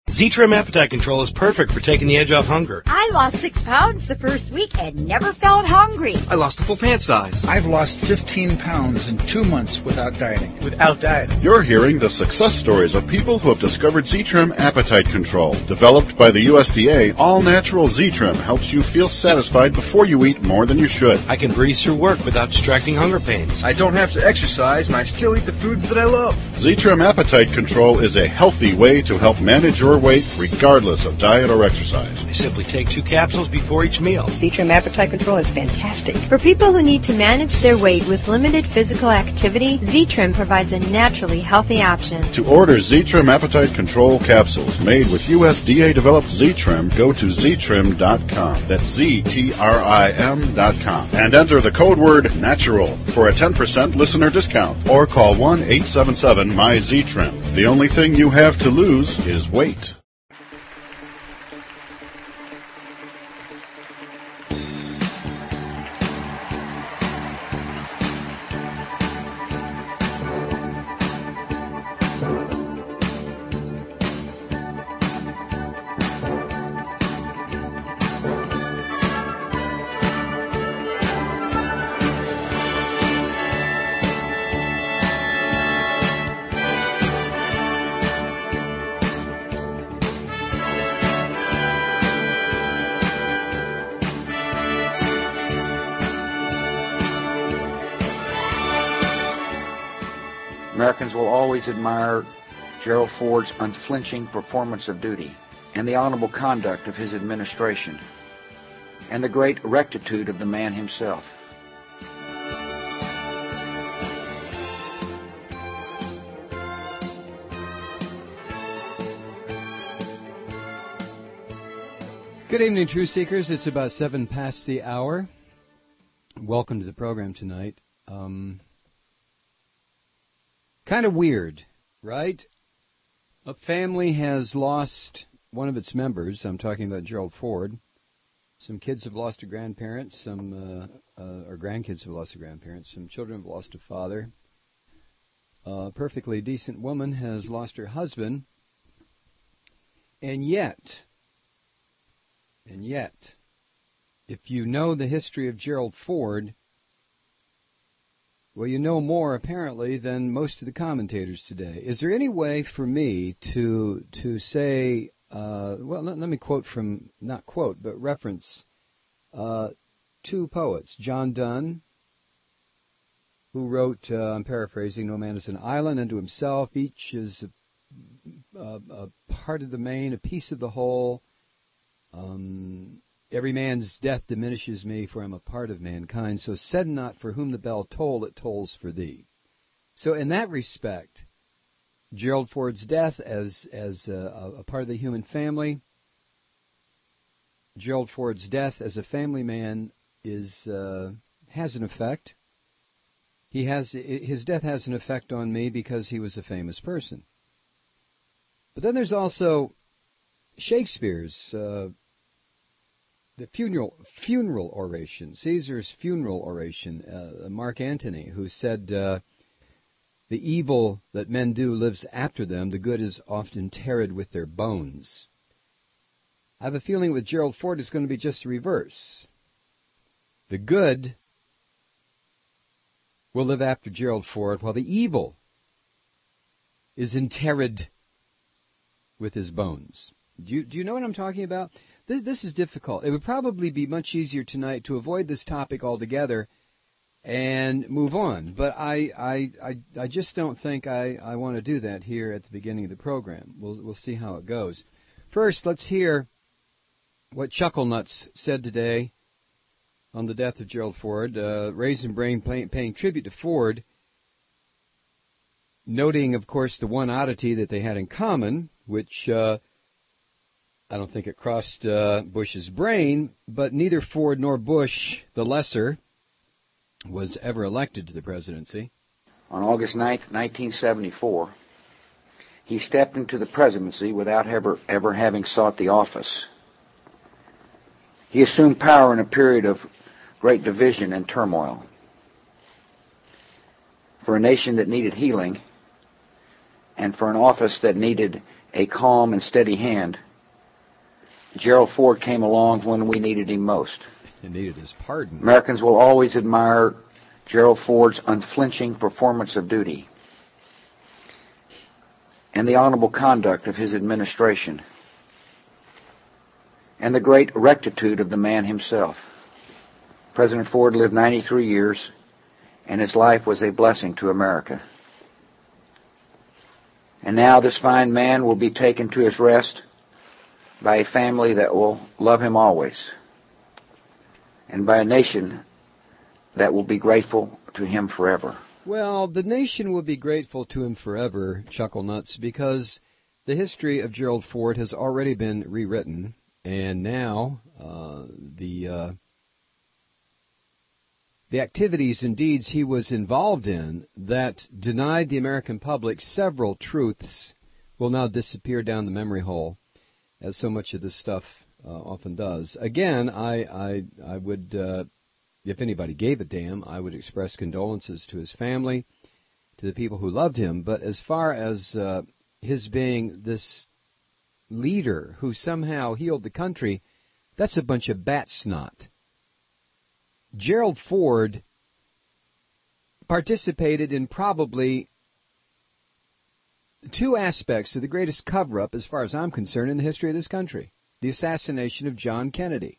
Z-Trim Appetite Control is perfect for taking the edge off hunger. I lost 6 pounds the first week and never felt hungry. I lost a full pant size. I've lost 15 pounds in 2 months without dieting. You're hearing the success stories of people who have discovered Z-Trim Appetite Control. Developed by the USDA, all-natural Z-Trim helps you feel satisfied before you eat more than you should. I can breeze through work without distracting hunger pains. I don't have to exercise, and I still eat the foods that I love. Z-Trim Appetite Control is a healthy way to help manage your weight regardless of diet or exercise. I simply take 2 capsules before each meal. Z-Trim Appetite Control is fantastic. For people who need to manage their weight with limited physical activity, Z-Trim provides a naturally healthy option. To order Z-Trim Appetite Control capsules made with USDA-developed Z-Trim, go to ztrim.com. That's ZTRIM.com. And enter the code word NATURAL for a 10% listener discount. Or call 1-877-MY-Z-TRIM. The only thing you have to lose is weight. Americans will always admire Gerald Ford's unflinching performance of duty and the honorable conduct of his administration and the great rectitude of the man himself. Good evening, Truth Seekers. It's about 7 past the hour. Welcome to the program tonight. Kind of weird, right? A family has lost one of its members. I'm talking about Gerald Ford. Some kids have lost a grandparent. Or grandkids have lost a grandparent. Some children have lost a father. A perfectly decent woman has lost her husband. And yet, if you know the history of Gerald Ford, well, you know more, apparently, than most of the commentators today. Is there any way for me to say, well, let me quote from, not quote, but reference 2 poets, John Donne, who wrote, I'm paraphrasing, "No man is an island unto himself, each is a part of the main, a piece of the whole. Every man's death diminishes me, for I'm a part of mankind. So said not, for whom the bell toll, it tolls for thee." So in that respect, Gerald Ford's death as a part of the human family, Gerald Ford's death as a family man has an effect. His death has an effect on me because he was a famous person. But then there's also Shakespeare's the funeral oration, Caesar's funeral oration, Mark Antony, who said, "The evil that men do lives after them, the good is often tarred with their bones." I have a feeling with Gerald Ford it's going to be just the reverse. The good will live after Gerald Ford, while the evil is interred with his bones. Do you know what I'm talking about? This is difficult. It would probably be much easier tonight to avoid this topic altogether and move on. But I just don't think I want to do that here at the beginning of the program. We'll see how it goes. First, let's hear what Chucklenuts said today on the death of Gerald Ford. Raisin Brain paying tribute to Ford, noting, of course, the one oddity that they had in common, which I don't think it crossed Bush's brain, but neither Ford nor Bush, the lesser, was ever elected to the presidency. On August 9th, 1974, he stepped into the presidency without ever having sought the office. He assumed power in a period of great division and turmoil. For a nation that needed healing, and for an office that needed a calm and steady hand, Gerald Ford came along when we needed him most. He needed his pardon. Americans will always admire Gerald Ford's unflinching performance of duty and the honorable conduct of his administration and the great rectitude of the man himself. President Ford lived 93 years, and his life was a blessing to America. And now this fine man will be taken to his rest by a family that will love him always, and by a nation that will be grateful to him forever. Well, the nation will be grateful to him forever, Chucklenuts, because the history of Gerald Ford has already been rewritten, and now the activities and deeds he was involved in that denied the American public several truths will now disappear down the memory hole, as so much of this stuff often does. Again, I would, if anybody gave a damn, I would express condolences to his family, to the people who loved him. But as far as his being this leader who somehow healed the country, that's a bunch of bat snot. Gerald Ford participated in probably two aspects of the greatest cover-up, as far as I'm concerned, in the history of this country: the assassination of John Kennedy.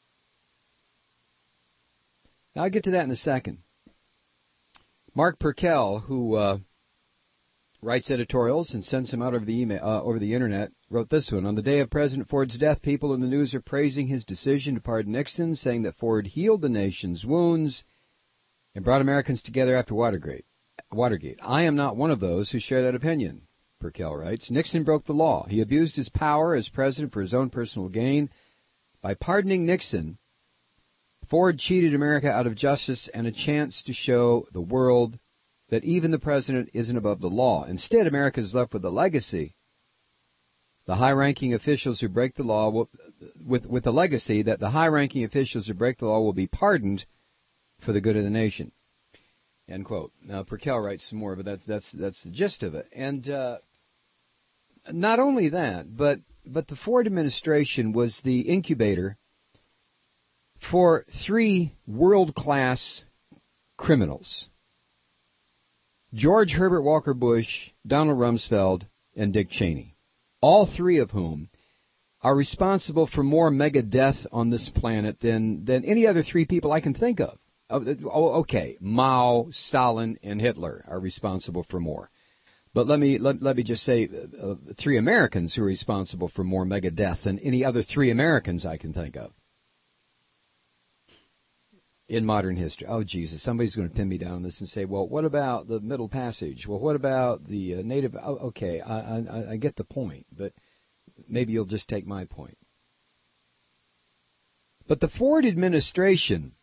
Now, I'll get to that in a second. Mark Perkel, who writes editorials and sends them out over the internet, wrote this one. On the day of President Ford's death, people in the news are praising his decision to pardon Nixon, saying that Ford healed the nation's wounds and brought Americans together after Watergate. I am not one of those who share that opinion, Perkel writes. Nixon broke the law. He abused his power as president for his own personal gain. By pardoning Nixon, Ford cheated America out of justice and a chance to show the world that even the president isn't above the law. Instead, America is left with a legacy. The high-ranking officials who break the law will, with the legacy that the high-ranking officials who break the law will be pardoned for the good of the nation. End quote. Now, Perkel writes some more, but that's the gist of it. And not only that, but the Ford administration was the incubator for three world-class criminals: George Herbert Walker Bush, Donald Rumsfeld, and Dick Cheney, all three of whom are responsible for more mega death on this planet than any other three people I can think of. Okay, Mao, Stalin, and Hitler are responsible for more. But let me just say three Americans who are responsible for more mega death than any other three Americans I can think of in modern history. Oh, Jesus, somebody's going to pin me down on this and say, well, what about the Middle Passage? Well, what about the native? Oh, okay, I get the point, but maybe you'll just take my point. But the Ford administration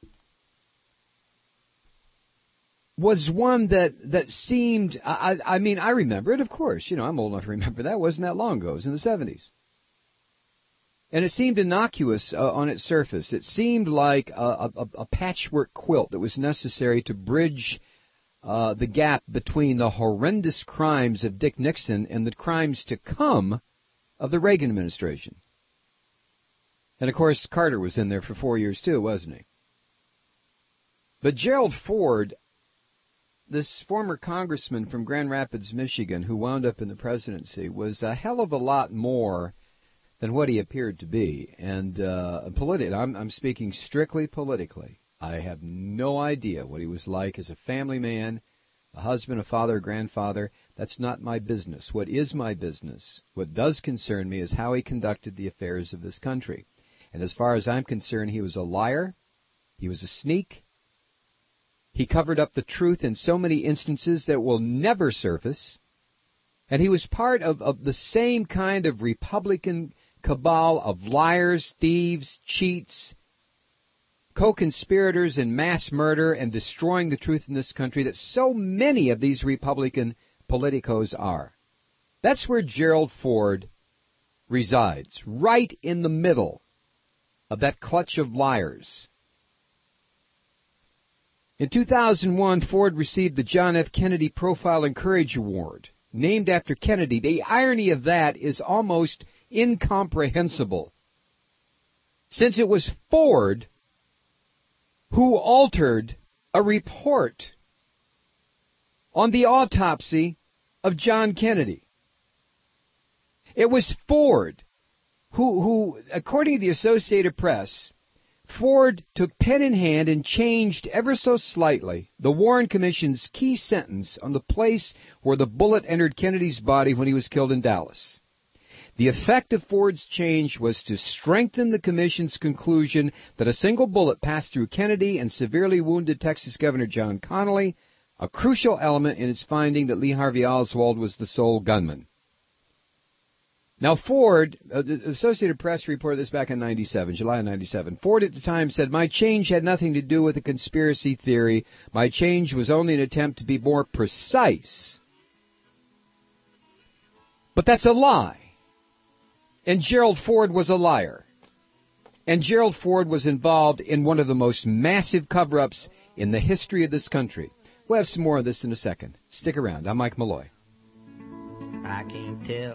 was one that seemed, I mean, I remember it, of course. You know, I'm old enough to remember that. It wasn't that long ago. It was in the 70s. And it seemed innocuous on its surface. It seemed like a patchwork quilt that was necessary to bridge the gap between the horrendous crimes of Dick Nixon and the crimes to come of the Reagan administration. And, of course, Carter was in there for 4 years, too, wasn't he? But Gerald Ford, this former congressman from Grand Rapids, Michigan, who wound up in the presidency, was a hell of a lot more than what he appeared to be. And I'm speaking strictly politically. I have no idea what he was like as a family man, a husband, a father, a grandfather. That's not my business. What is my business, what does concern me, is how he conducted the affairs of this country. And as far as I'm concerned, he was a liar. He was a sneak. He covered up the truth in so many instances that will never surface. And he was part of the same kind of Republican cabal of liars, thieves, cheats, co-conspirators in mass murder and destroying the truth in this country that so many of these Republican politicos are. That's where Gerald Ford resides, right in the middle of that clutch of liars. In 2001, Ford received the John F. Kennedy Profile and Courage Award named after Kennedy. The irony of that is almost incomprehensible, since it was Ford who altered a report on the autopsy of John Kennedy. It was Ford who, according to the Associated Press, Ford took pen in hand and changed ever so slightly the Warren Commission's key sentence on the place where the bullet entered Kennedy's body when he was killed in Dallas. The effect of Ford's change was to strengthen the Commission's conclusion that a single bullet passed through Kennedy and severely wounded Texas Governor John Connally, a crucial element in its finding that Lee Harvey Oswald was the sole gunman. Now Ford, the Associated Press reported this back in July of 97. Ford at the time said, "My change had nothing to do with a conspiracy theory. My change was only an attempt to be more precise." But that's a lie. And Gerald Ford was a liar. And Gerald Ford was involved in one of the most massive cover-ups in the history of this country. We'll have some more of this in a second. Stick around. I'm Mike Malloy. I can't tell.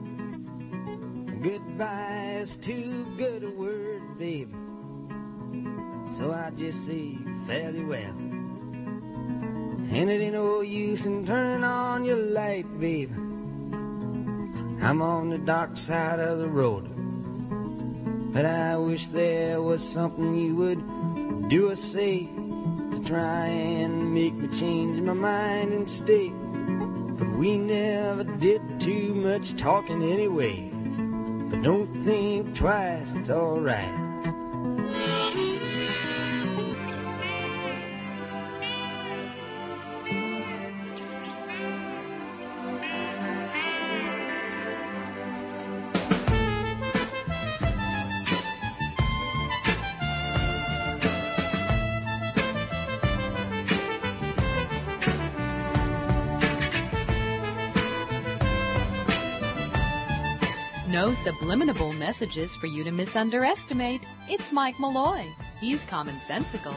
Goodbye is too good a word, babe. So I just say fairly well. And it ain't no use in turning on your light, babe. I'm on the dark side of the road. But I wish there was something you would do or say to try and make me change my mind and stay. But we never did too much talking anyway. But don't think twice, it's alright. No subliminal messages for you to misunderestimate. It's Mike Malloy. He's commonsensical.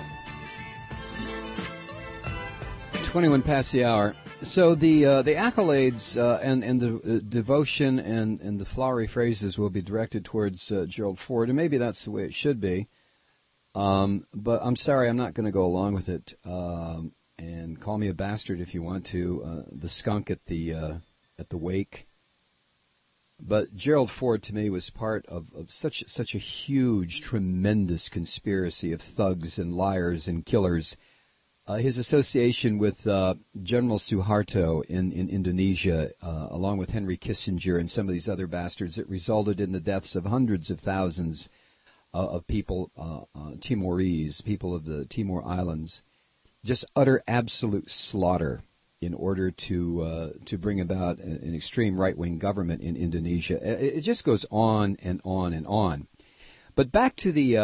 21 past the hour. So the accolades and the devotion and the flowery phrases will be directed towards Gerald Ford, and maybe that's the way it should be. But I'm sorry, I'm not going to go along with it. And call me a bastard if you want to. The skunk at the wake. But Gerald Ford, to me, was part of such a huge, tremendous conspiracy of thugs and liars and killers. His association with General Suharto in Indonesia, along with Henry Kissinger and some of these other bastards, it resulted in the deaths of hundreds of thousands of people, Timorese, people of the Timor Islands. Just utter, absolute slaughter in order to bring about an extreme right-wing government in Indonesia. It just goes on and on and on. But back to the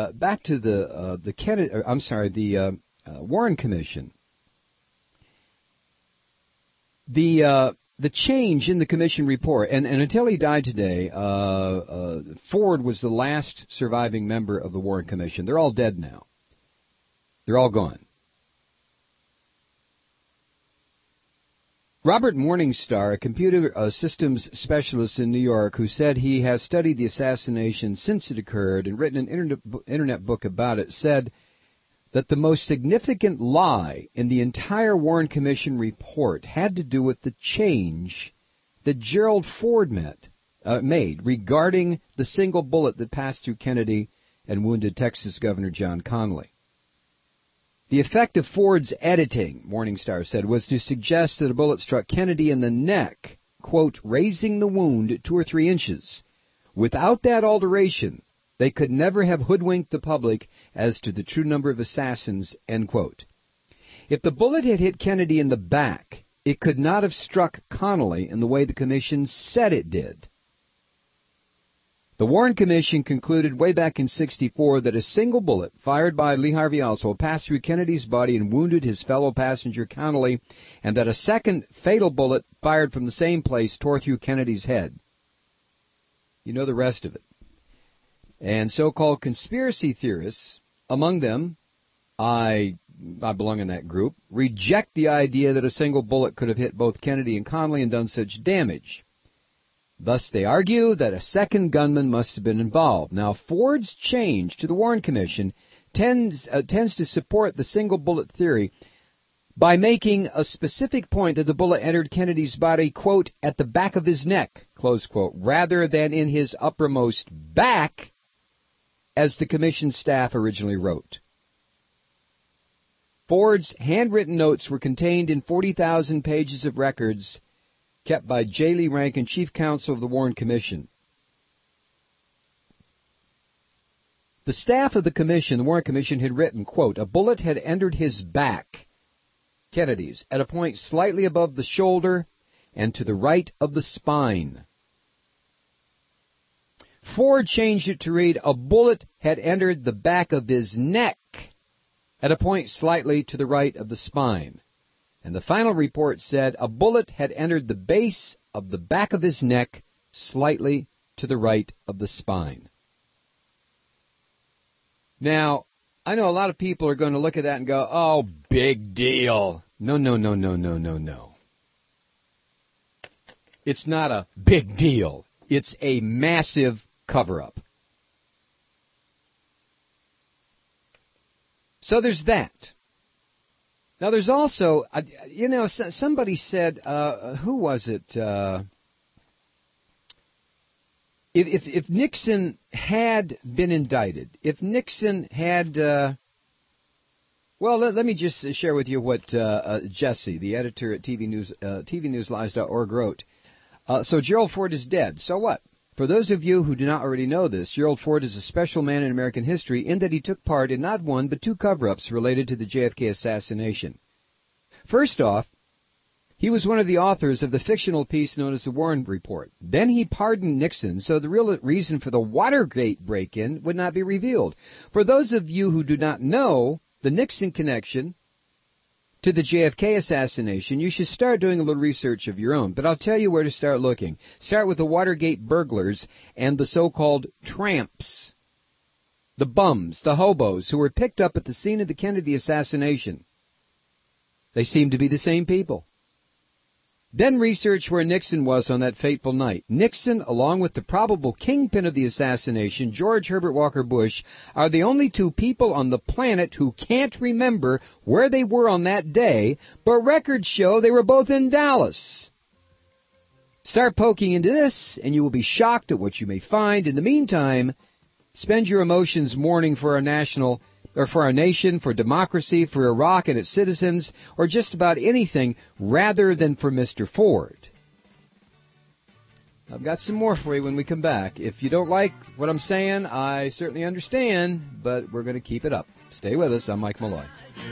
Warren Commission. The change in the commission report, and until he died today, Ford was the last surviving member of the Warren Commission. They're all dead now. They're all gone. Robert Morningstar, a computer systems specialist in New York, who said he has studied the assassination since it occurred and written an internet book about it, said that the most significant lie in the entire Warren Commission report had to do with the change that Gerald Ford made regarding the single bullet that passed through Kennedy and wounded Texas Governor John Connally. The effect of Ford's editing, Morningstar said, was to suggest that a bullet struck Kennedy in the neck, quote, raising the wound 2 or 3 inches. Without that alteration, they could never have hoodwinked the public as to the true number of assassins, end quote. If the bullet had hit Kennedy in the back, it could not have struck Connally in the way the commission said it did. The Warren Commission concluded way back in '64 that a single bullet fired by Lee Harvey Oswald passed through Kennedy's body and wounded his fellow passenger Connally, and that a second fatal bullet fired from the same place tore through Kennedy's head. You know the rest of it. And so-called conspiracy theorists, among them, I I belong in that group, reject the idea that a single bullet could have hit both Kennedy and Connally and done such damage. Thus, they argue that a second gunman must have been involved. Now, Ford's change to the Warren Commission tends to support the single bullet theory by making a specific point that the bullet entered Kennedy's body, quote, at the back of his neck, close quote, rather than in his uppermost back, as the commission staff originally wrote. Ford's handwritten notes were contained in 40,000 pages of records kept by J. Lee Rankin, chief counsel of the Warren Commission. The staff of the Warren Commission, had written, quote, a bullet had entered his back, Kennedy's, at a point slightly above the shoulder and to the right of the spine. Ford changed it to read, a bullet had entered the back of his neck at a point slightly to the right of the spine. And the final report said a bullet had entered the base of the back of his neck slightly to the right of the spine. Now, I know a lot of people are going to look at that and go, oh, big deal. No. It's not a big deal. It's a massive cover-up. So there's that. Now, there's also, somebody said, who was it? If Nixon had been indicted, if Nixon had, let me just share with you what Jesse, the editor at TVNewsLies.org, wrote. So Gerald Ford is dead. So what? For those of you who do not already know this, Gerald Ford is a special man in American history in that he took part in not one but two cover-ups related to the JFK assassination. First off, he was one of the authors of the fictional piece known as the Warren Report. Then he pardoned Nixon, so the real reason for the Watergate break-in would not be revealed. For those of you who do not know the Nixon connection to the JFK assassination, you should start doing a little research of your own. But I'll tell you where to start looking. Start with the Watergate burglars and the so-called tramps, the bums, the hobos who were picked up at the scene of the Kennedy assassination. They seem to be the same people. Then research where Nixon was on that fateful night. Nixon, along with the probable kingpin of the assassination, George Herbert Walker Bush, are the only two people on the planet who can't remember where they were on that day, but records show they were both in Dallas. Start poking into this, and you will be shocked at what you may find. In the meantime, spend your emotions mourning for our nation, for democracy, for Iraq and its citizens, or just about anything, rather than for Mr. Ford. I've got some more for you when we come back. If you don't like what I'm saying, I certainly understand, but we're going to keep it up. Stay with us. I'm Mike Malloy.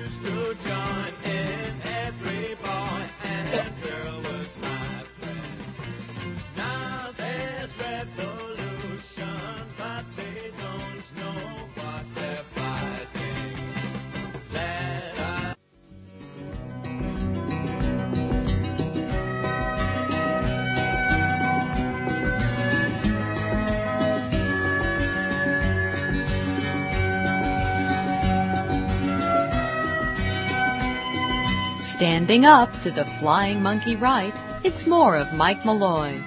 Standing up to the flying monkey right, it's more of Mike Malloy.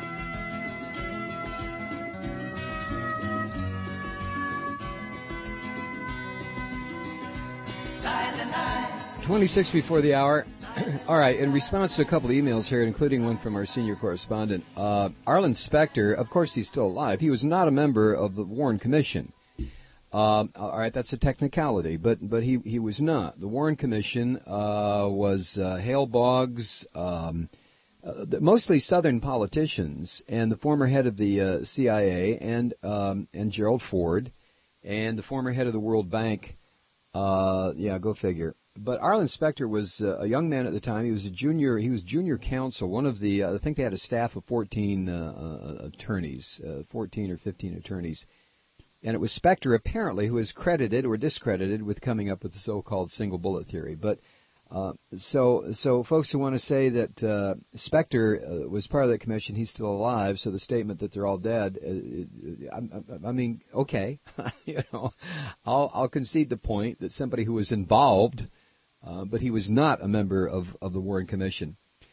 26 before the hour. All right, in response to a couple of emails here, including one from our senior correspondent, Arlen Specter, of course he's still alive. He was not a member of the Warren Commission. All right, that's a technicality, but he was not. The Warren Commission was Hale Boggs, mostly Southern politicians, and the former head of the CIA, and Gerald Ford, and the former head of the World Bank. Go figure. But Arlen Specter was a young man at the time. He was junior counsel. One of the I think they had a staff of 14 attorneys, 14 or 15 attorneys. And it was Specter, apparently, who is credited or discredited with coming up with the so-called single bullet theory. But so folks who want to say that Specter was part of that commission, he's still alive. So the statement that they're all dead, I mean, okay, I'll concede the point that somebody who was involved but he was not a member of the Warren Commission.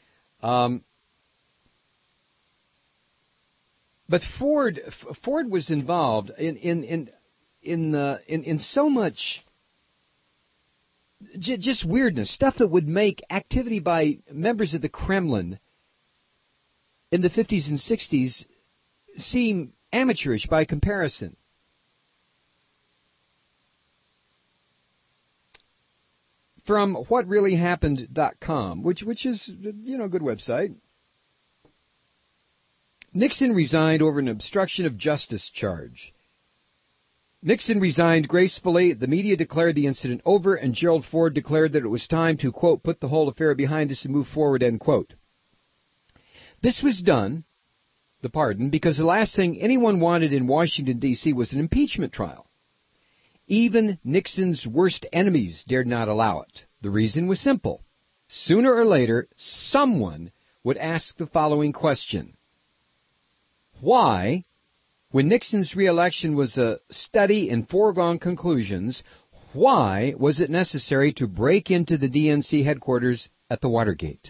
But Ford was involved in so much just weirdness, stuff that would make activity by members of the Kremlin in the 50s and 60s seem amateurish by comparison. From whatreallyhappened.com, which is, a good website. Nixon resigned over an obstruction of justice charge. Nixon resigned gracefully. The media declared the incident over, and Gerald Ford declared that it was time to, quote, put the whole affair behind us and move forward, end quote. This was done, the pardon, because the last thing anyone wanted in Washington, D.C. was an impeachment trial. Even Nixon's worst enemies dared not allow it. The reason was simple. Sooner or later, someone would ask the following question. Why, when Nixon's re-election was a study in foregone conclusions, why was it necessary to break into the DNC headquarters at the Watergate?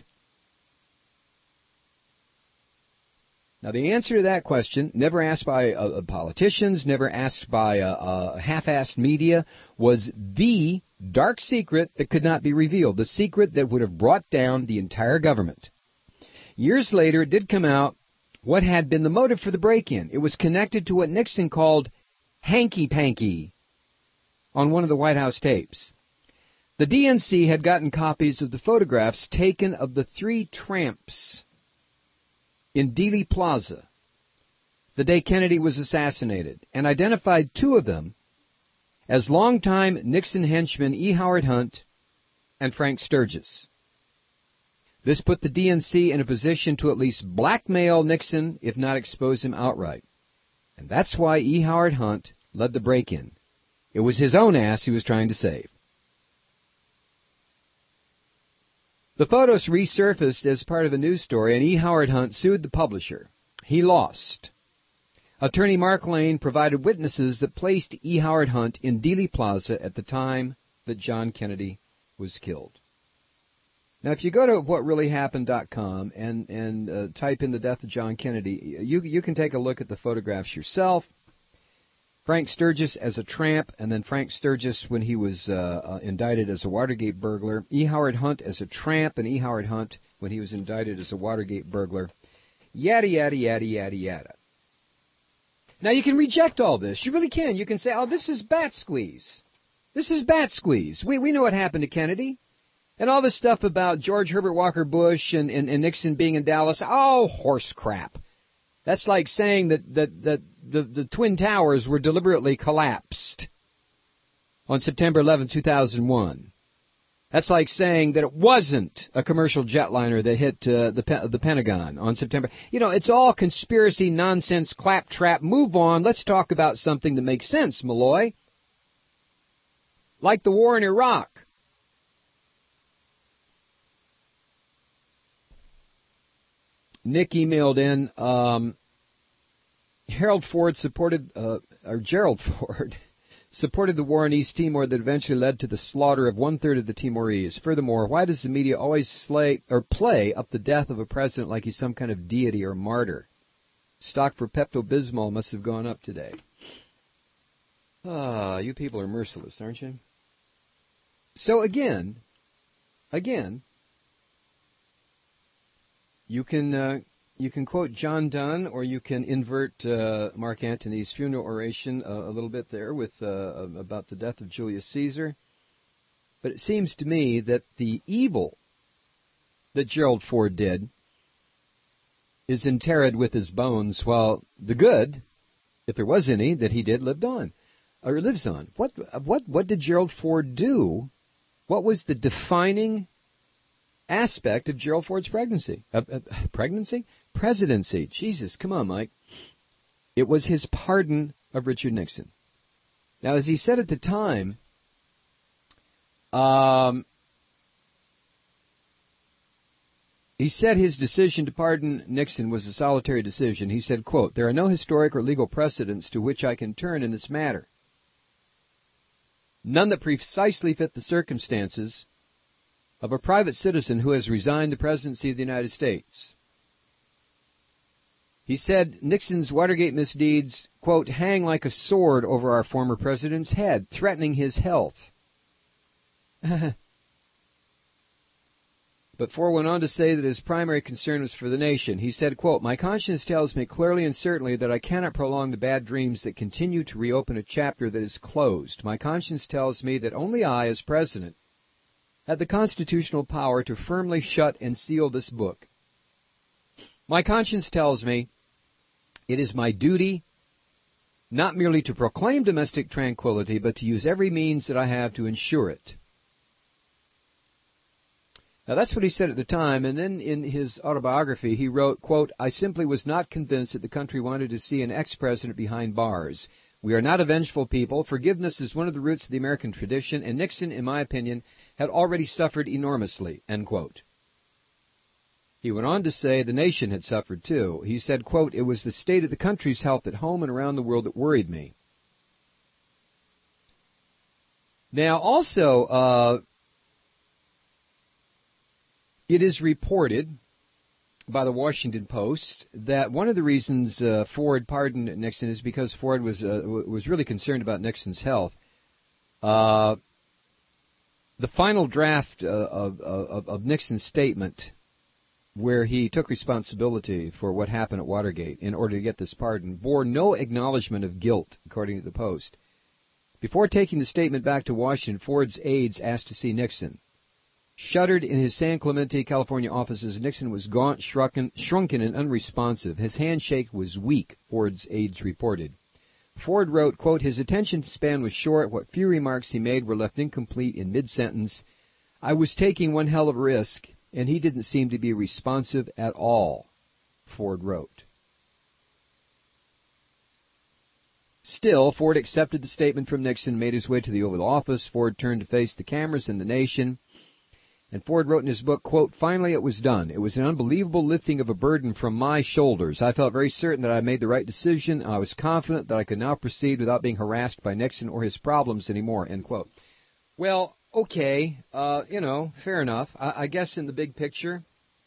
Now, the answer to that question, never asked by politicians, never asked by half-assed media, was the dark secret that could not be revealed, the secret that would have brought down the entire government. Years later, it did come out what had been the motive for the break-in. It was connected to what Nixon called hanky-panky on one of the White House tapes. The DNC had gotten copies of the photographs taken of the three tramps in Dealey Plaza the day Kennedy was assassinated, and identified two of them as longtime Nixon henchmen E. Howard Hunt and Frank Sturgis. This put the DNC in a position to at least blackmail Nixon, if not expose him outright. And that's why E. Howard Hunt led the break-in. It was his own ass he was trying to save. The photos resurfaced as part of a news story, and E. Howard Hunt sued the publisher. He lost. Attorney Mark Lane provided witnesses that placed E. Howard Hunt in Dealey Plaza at the time that John Kennedy was killed. Now, if you go to whatreallyhappened.com and type in the death of John Kennedy, you can take a look at the photographs yourself. Frank Sturgis as a tramp, and then Frank Sturgis when he was indicted as a Watergate burglar. E. Howard Hunt as a tramp, and E. Howard Hunt when he was indicted as a Watergate burglar. Yada, yada, yada, yada, yada. Now, you can reject all this. You really can. You can say, oh, this is bat squeeze. This is bat squeeze. We know what happened to Kennedy. And all this stuff about George Herbert Walker Bush and Nixon being in Dallas, oh, horse crap. That's like saying that the Twin Towers were deliberately collapsed on September 11, 2001. That's like saying that it wasn't a commercial jetliner that hit the Pentagon on September. You know, it's all conspiracy, nonsense, claptrap. Move on. Let's talk about something that makes sense, Malloy. Like the war in Iraq. Nick emailed in, Gerald Ford supported the war in East Timor that eventually led to the slaughter of one-third of the Timorese. Furthermore, why does the media always play up the death of a president like he's some kind of deity or martyr? Stock for Pepto-Bismol must have gone up today. You people are merciless, aren't you? So again, you can quote John Donne, or you can invert Mark Antony's funeral oration a little bit there with about the death of Julius Caesar. But it seems to me that the evil that Gerald Ford did is interred with his bones, while the good, if there was any that he did, lived on or lives on. What did Gerald Ford do? What was the defining aspect of Gerald Ford's presidency? Jesus, come on, Mike. It was his pardon of Richard Nixon. Now, as he said at the time, he said his decision to pardon Nixon was a solitary decision. He said, quote, "There are no historic or legal precedents to which I can turn in this matter. None that precisely fit the circumstances of a private citizen who has resigned the presidency of the United States. He said Nixon's Watergate misdeeds, quote, hang like a sword over our former president's head, threatening his health. But Ford went on to say that his primary concern was for the nation. He said, quote, my conscience tells me clearly and certainly that I cannot prolong the bad dreams that continue to reopen a chapter that is closed. My conscience tells me that only I, as president, had the constitutional power to firmly shut and seal this book. My conscience tells me it is my duty not merely to proclaim domestic tranquility, but to use every means that I have to ensure it. Now, that's what he said at the time, and then in his autobiography, he wrote, quote, I simply was not convinced that the country wanted to see an ex-president behind bars. We are not a vengeful people. Forgiveness is one of the roots of the American tradition, and Nixon, in my opinion, had already suffered enormously, end quote. He went on to say the nation had suffered too. He said, quote, it was the state of the country's health at home and around the world that worried me. Now, also, it is reported by the Washington Post that one of the reasons Ford pardoned Nixon is because Ford was really concerned about Nixon's health. The final draft of Nixon's statement, where he took responsibility for what happened at Watergate in order to get this pardon, bore no acknowledgement of guilt, according to the Post. Before taking the statement back to Washington, Ford's aides asked to see Nixon. Shuttered in his San Clemente, California offices, Nixon was gaunt, shrunken, and unresponsive. His handshake was weak, Ford's aides reported. Ford wrote, quote, his attention span was short. What few remarks he made were left incomplete in mid-sentence. I was taking one hell of a risk, and he didn't seem to be responsive at all, Ford wrote. Still, Ford accepted the statement from Nixon and made his way to the Oval Office. Ford turned to face the cameras and the nation. And Ford wrote in his book, quote, finally it was done. It was an unbelievable lifting of a burden from my shoulders. I felt very certain that I made the right decision. I was confident that I could now proceed without being harassed by Nixon or his problems anymore, end quote. Well, okay, fair enough. I guess in the big picture,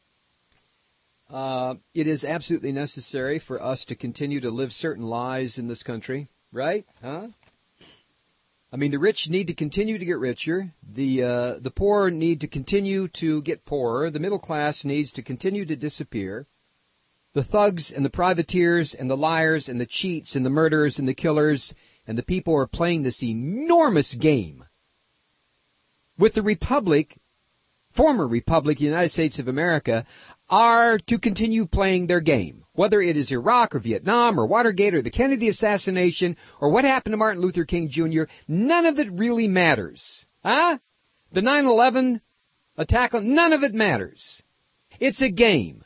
it is absolutely necessary for us to continue to live certain lies in this country, right? Huh? I mean, the rich need to continue to get richer. The poor need to continue to get poorer. The middle class needs to continue to disappear. The thugs and the privateers and the liars and the cheats and the murderers and the killers and the people who are playing this enormous game with the Republic, former Republic, the United States of America, are to continue playing their game. Whether it is Iraq or Vietnam or Watergate or the Kennedy assassination or what happened to Martin Luther King Jr., none of it really matters. Huh? The 9/11 attack, none of it matters. It's a game.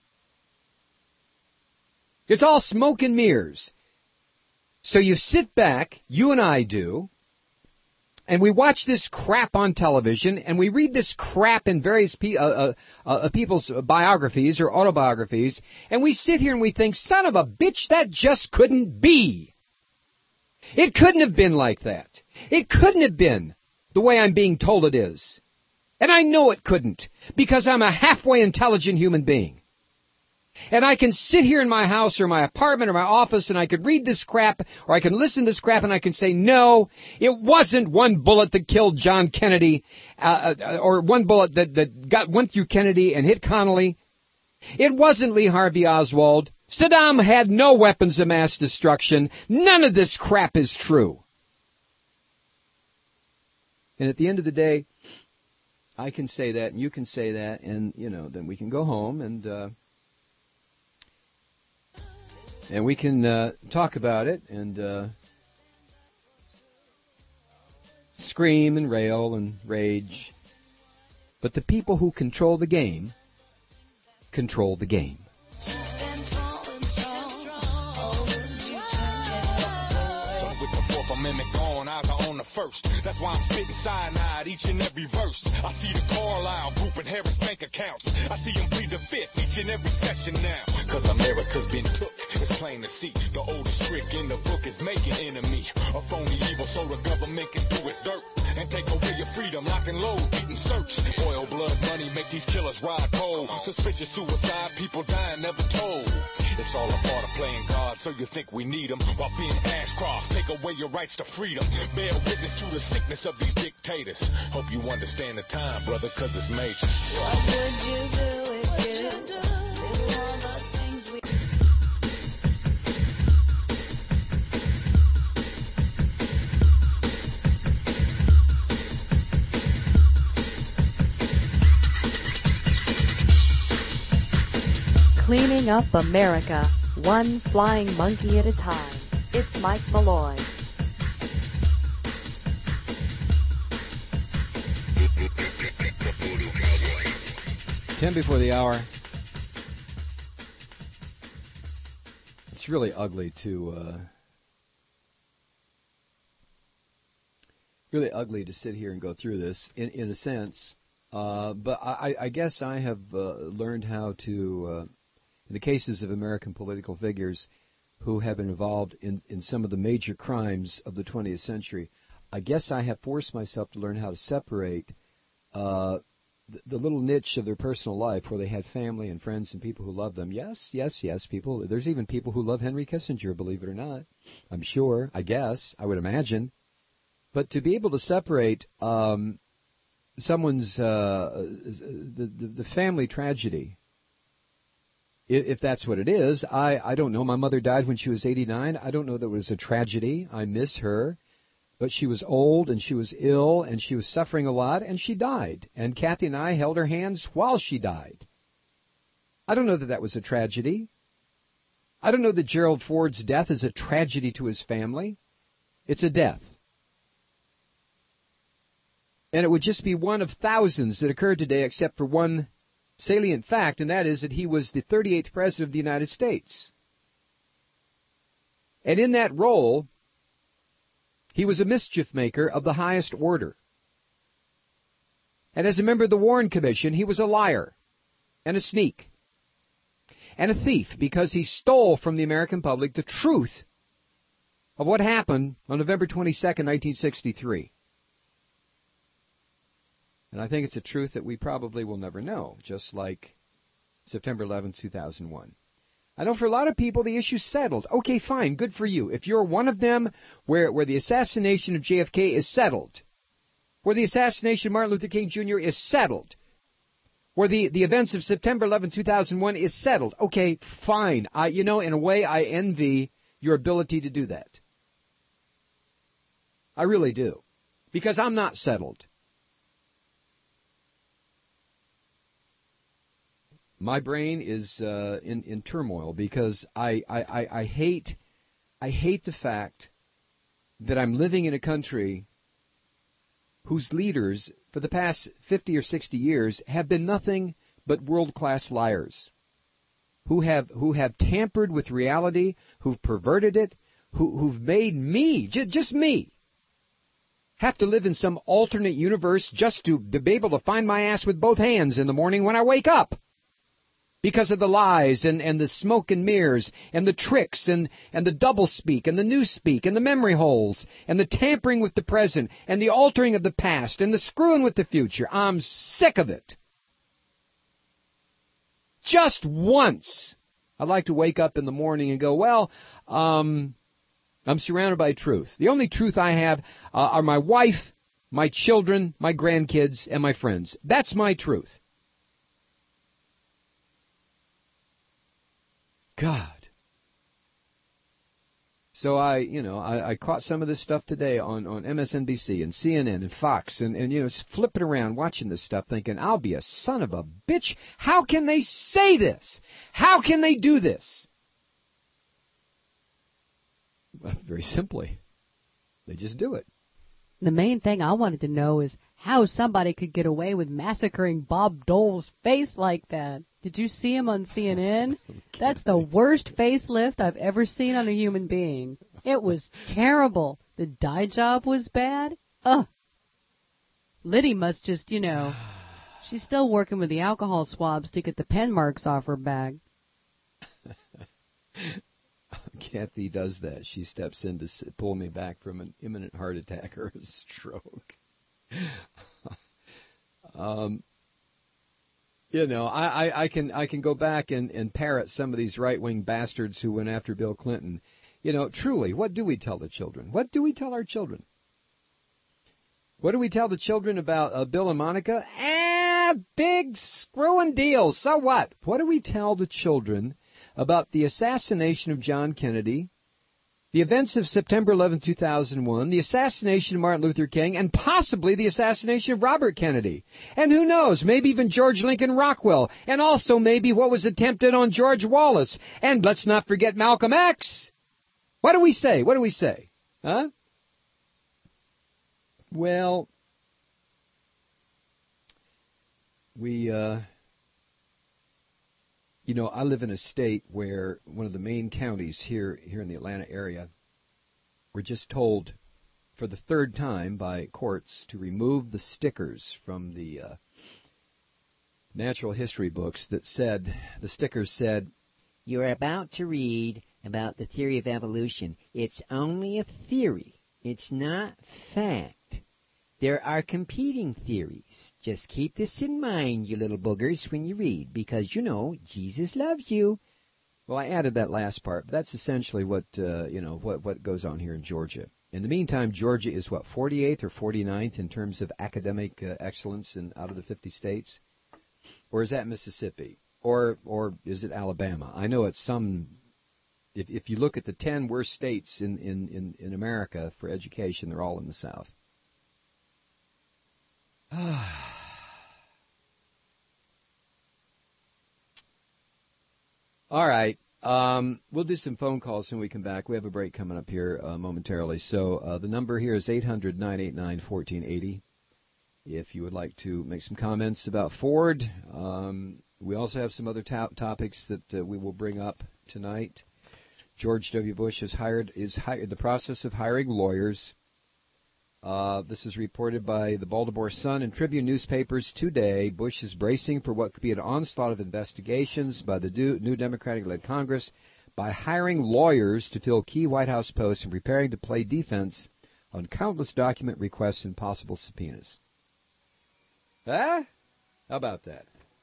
It's all smoke and mirrors. So you sit back, you and I do, and we watch this crap on television, and we read this crap in various people's biographies or autobiographies, and we sit here and we think, son of a bitch, that just couldn't be. It couldn't have been like that. It couldn't have been the way I'm being told it is. And I know it couldn't, because I'm a halfway intelligent human being. And I can sit here in my house or my apartment or my office and I could read this crap or I can listen to this crap and I can say, no, it wasn't one bullet that killed John Kennedy or one bullet that went through Kennedy and hit Connolly. It wasn't Lee Harvey Oswald. Saddam had no weapons of mass destruction. None of this crap is true. And at the end of the day, I can say that and you can say that and, then we can go home and we can talk about it and scream and rail and rage. But the people who control the game control the game. That's why I'm spitting cyanide each and every verse. I see the Carlisle group and Harris bank accounts. I see them plead the fifth each and every section now. Cause America's been took, it's plain to see. The oldest trick in the book is making enemy. A phony evil so the government can do its dirt and take away your freedom, lock and load, beat and search. Oil killers ride cold. Suspicious suicide, people dying never told. It's all a part of playing God, so you think we need them. While being Ashcroft, take away your rights to freedom. Bear witness to the sickness of these dictators. Hope you understand the time, brother, cause it's major. What would you do if you do all the things we... Cleaning up America, one flying monkey at a time. It's Mike Malloy. Ten before the hour. It's really ugly to sit here and go through this in a sense. But I guess I have learned how to. In the cases of American political figures who have been involved in some of the major crimes of the 20th century, I guess I have forced myself to learn how to separate the little niche of their personal life where they had family and friends and people who love them. Yes, people. There's even people who love Henry Kissinger, believe it or not. I'm sure, I guess, I would imagine. But to be able to separate someone's the family tragedy, if that's what it is, I don't know. My mother died when she was 89. I don't know that it was a tragedy. I miss her. But she was old and she was ill and she was suffering a lot and she died. And Kathy and I held her hands while she died. I don't know that that was a tragedy. I don't know that Gerald Ford's death is a tragedy to his family. It's a death. And it would just be one of thousands that occurred today except for one salient fact, and that is that he was the 38th President of the United States. And in that role, he was a mischief maker of the highest order. And as a member of the Warren Commission, he was a liar and a sneak and a thief because he stole from the American public the truth of what happened on November 22nd, 1963. And I think it's a truth that we probably will never know, just like September 11th, 2001. I know for a lot of people the issue's settled. Okay, fine, good for you. If you're one of them where the assassination of JFK is settled, where the assassination of Martin Luther King Jr. is settled, where the events of September 11th, 2001 is settled, okay, fine. In a way, I envy your ability to do that. I really do. Because I'm not settled. My brain is in turmoil because I hate the fact that I'm living in a country whose leaders for the past 50 or 60 years have been nothing but world-class liars, who have tampered with reality, who've perverted it, who've made me, just me, have to live in some alternate universe just to be able to find my ass with both hands in the morning when I wake up. Because of the lies and the smoke and mirrors and the tricks and the doublespeak and the newspeak and the memory holes and the tampering with the present and the altering of the past and the screwing with the future. I'm sick of it. Just once, I'd like to wake up in the morning and go, well, I'm surrounded by truth. The only truth I have are my wife, my children, my grandkids, and my friends. That's my truth. God. So I caught some of this stuff today on MSNBC and CNN and Fox and flipping around watching this stuff thinking, I'll be a son of a bitch. How can they say this? How can they do this? Well, very simply, they just do it. The main thing I wanted to know is how somebody could get away with massacring Bob Dole's face like that. Did you see him on CNN? That's the worst facelift I've ever seen on a human being. It was terrible. The dye job was bad. Ugh. Liddy must just, she's still working with the alcohol swabs to get the pen marks off her bag. Kathy does that. She steps in to pull me back from an imminent heart attack or a stroke. You know, I can go back and parrot some of these right-wing bastards who went after Bill Clinton. You know, truly, what do we tell the children? What do we tell our children? What do we tell the children about Bill and Monica? Big screwing deal. So what? What do we tell the children about the assassination of John Kennedy, the events of September 11, 2001, the assassination of Martin Luther King, and possibly the assassination of Robert Kennedy? And who knows, maybe even George Lincoln Rockwell, and also maybe what was attempted on George Wallace. And let's not forget Malcolm X. What do we say? What do we say? Huh? Well, you know, I live in a state where one of the main counties here in the Atlanta area, we're just told for the third time by courts to remove the stickers from the natural history books that said, the stickers said, "You're about to read about the theory of evolution. It's only a theory. It's not fact. There are competing theories. Just keep this in mind, you little boogers, when you read, because, you know, Jesus loves you." Well, I added that last part, but that's essentially what goes on here in Georgia. In the meantime, Georgia is, 48th or 49th in terms of academic excellence out of the 50 states? Or is that Mississippi? Or is it Alabama? I know it's some... If you look at the 10 worst states in America for education, they're all in the South. All right. We'll do some phone calls when we come back. We have a break coming up here momentarily. So the number here is 800-989-1480. If you would like to make some comments about Ford. We also have some other topics that we will bring up tonight. George W. Bush is the process of hiring lawyers. This is reported by the Baltimore Sun and Tribune newspapers today. Bush is bracing for what could be an onslaught of investigations by the new Democratic-led Congress by hiring lawyers to fill key White House posts and preparing to play defense on countless document requests and possible subpoenas. How about that?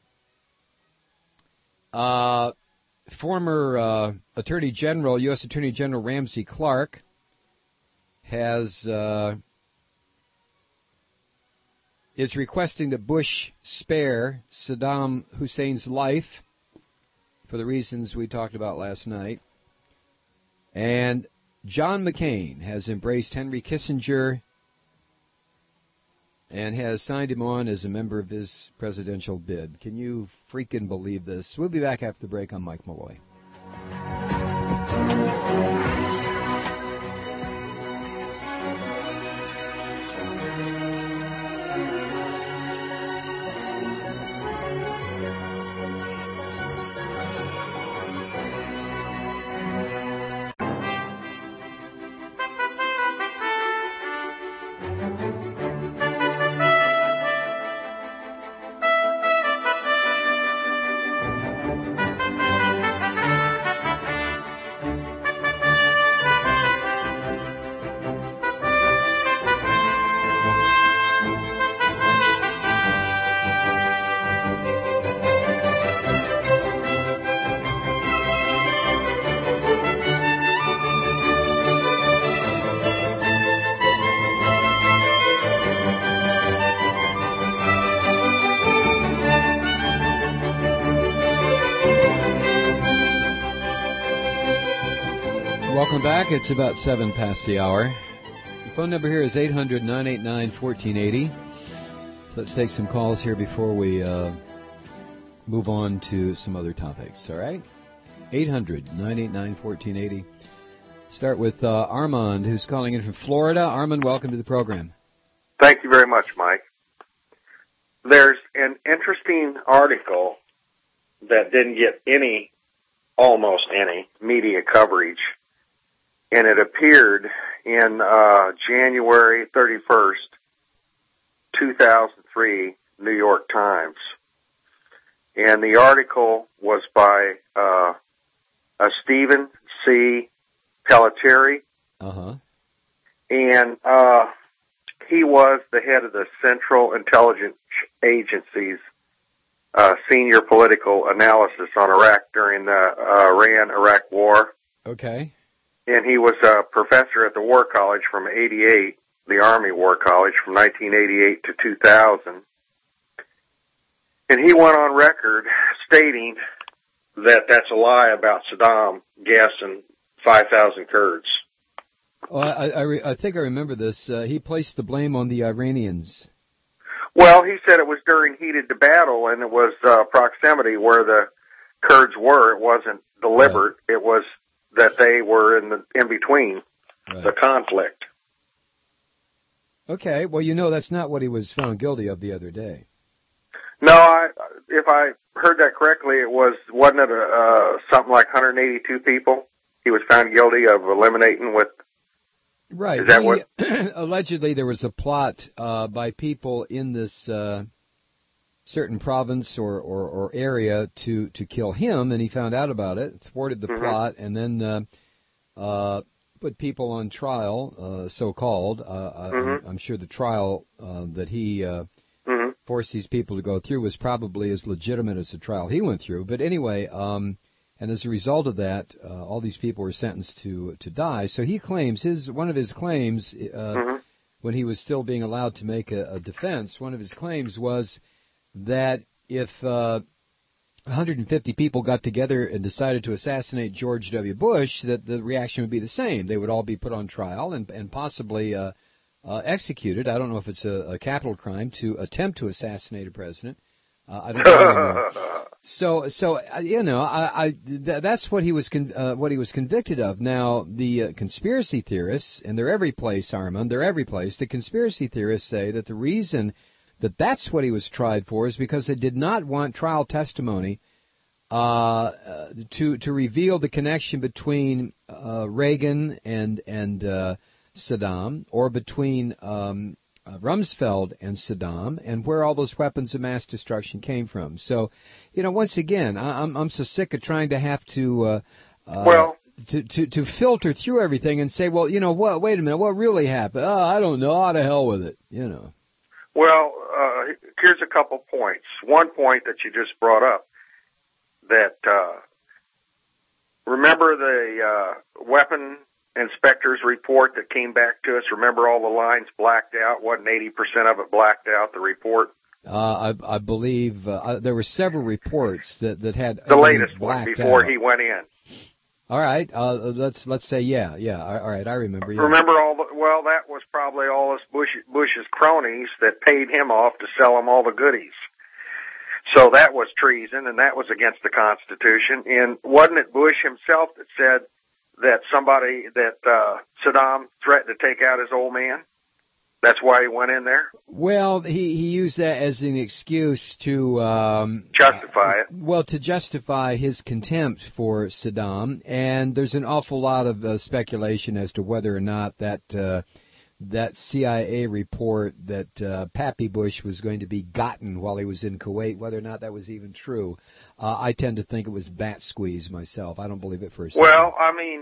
Former Attorney General, U.S. Attorney General Ramsey Clark is requesting that Bush spare Saddam Hussein's life for the reasons we talked about last night. And John McCain has embraced Henry Kissinger and has signed him on as a member of his presidential bid. Can you freaking believe this? We'll be back after the break. I'm Mike Malloy. Welcome back. It's about 7 past the hour. The phone number here is 800-989-1480. So let's take some calls here before we move on to some other topics, all right? 800-989-1480. Start with Armand, who's calling in from Florida. Armand, welcome to the program. Thank you very much, Mike. There's an interesting article that didn't get almost any media coverage, and it appeared in January 31st, 2003, New York Times. And the article was by Stephen C. Pelletieri. Uh-huh. And he was the head of the Central Intelligence Agency's senior political analysis on Iraq during the Iran-Iraq War. Okay. And he was a professor at the War College from 88, the Army War College, from 1988 to 2000. And he went on record stating that that's a lie about Saddam gassing 5,000 Kurds. Oh, I think I remember this. He placed the blame on the Iranians. Well, he said it was during heated battle, and it was proximity where the Kurds were. It wasn't deliberate. Right. It was that they were in between the conflict. Okay. Well, that's not what he was found guilty of the other day. No, if I heard that correctly, wasn't it something like 182 people he was found guilty of eliminating with? Right. Is that what? Allegedly, there was a plot by people in this certain province or area to kill him, and he found out about it, thwarted the plot, and then put people on trial, so-called. I'm sure the trial that he forced these people to go through was probably as legitimate as the trial he went through. But anyway, and as a result of that, all these people were sentenced to die. So he claims one of his claims, when he was still being allowed to make a defense, one of his claims was that if 150 people got together and decided to assassinate George W. Bush, that the reaction would be the same. They would all be put on trial and possibly executed. I don't know if it's a capital crime to attempt to assassinate a president. I don't know anymore. So that's what he was convicted of. Now the conspiracy theorists, and they're every place, Armand. They're every place. The conspiracy theorists say that the reason that's what he was tried for is because they did not want trial testimony to reveal the connection between Reagan and Saddam, or between Rumsfeld and Saddam, and where all those weapons of mass destruction came from. So, once again, I'm so sick of trying to have to to filter through everything and say, well, what? Wait a minute, what really happened? Oh, I don't know. How to hell with it, Well, here's a couple points. One point that you just brought up, that remember the weapon inspector's report that came back to us? Remember all the lines blacked out? Wasn't 80% of it blacked out, the report? I believe there were several reports that had the latest one before he went in. All right, let's say yeah. All right, I remember. Yeah. Remember that was probably all us Bush's cronies that paid him off to sell him all the goodies. So that was treason, and that was against the Constitution. And wasn't it Bush himself that said that Saddam threatened to take out his old man? That's why he went in there? Well, he used that as an excuse to justify it. Well, to justify his contempt for Saddam, and there's an awful lot of speculation as to whether or not that CIA report that Pappy Bush was going to be gotten while he was in Kuwait, whether or not that was even true. I tend to think it was bat squeeze myself. I don't believe it for a second. Well, I mean,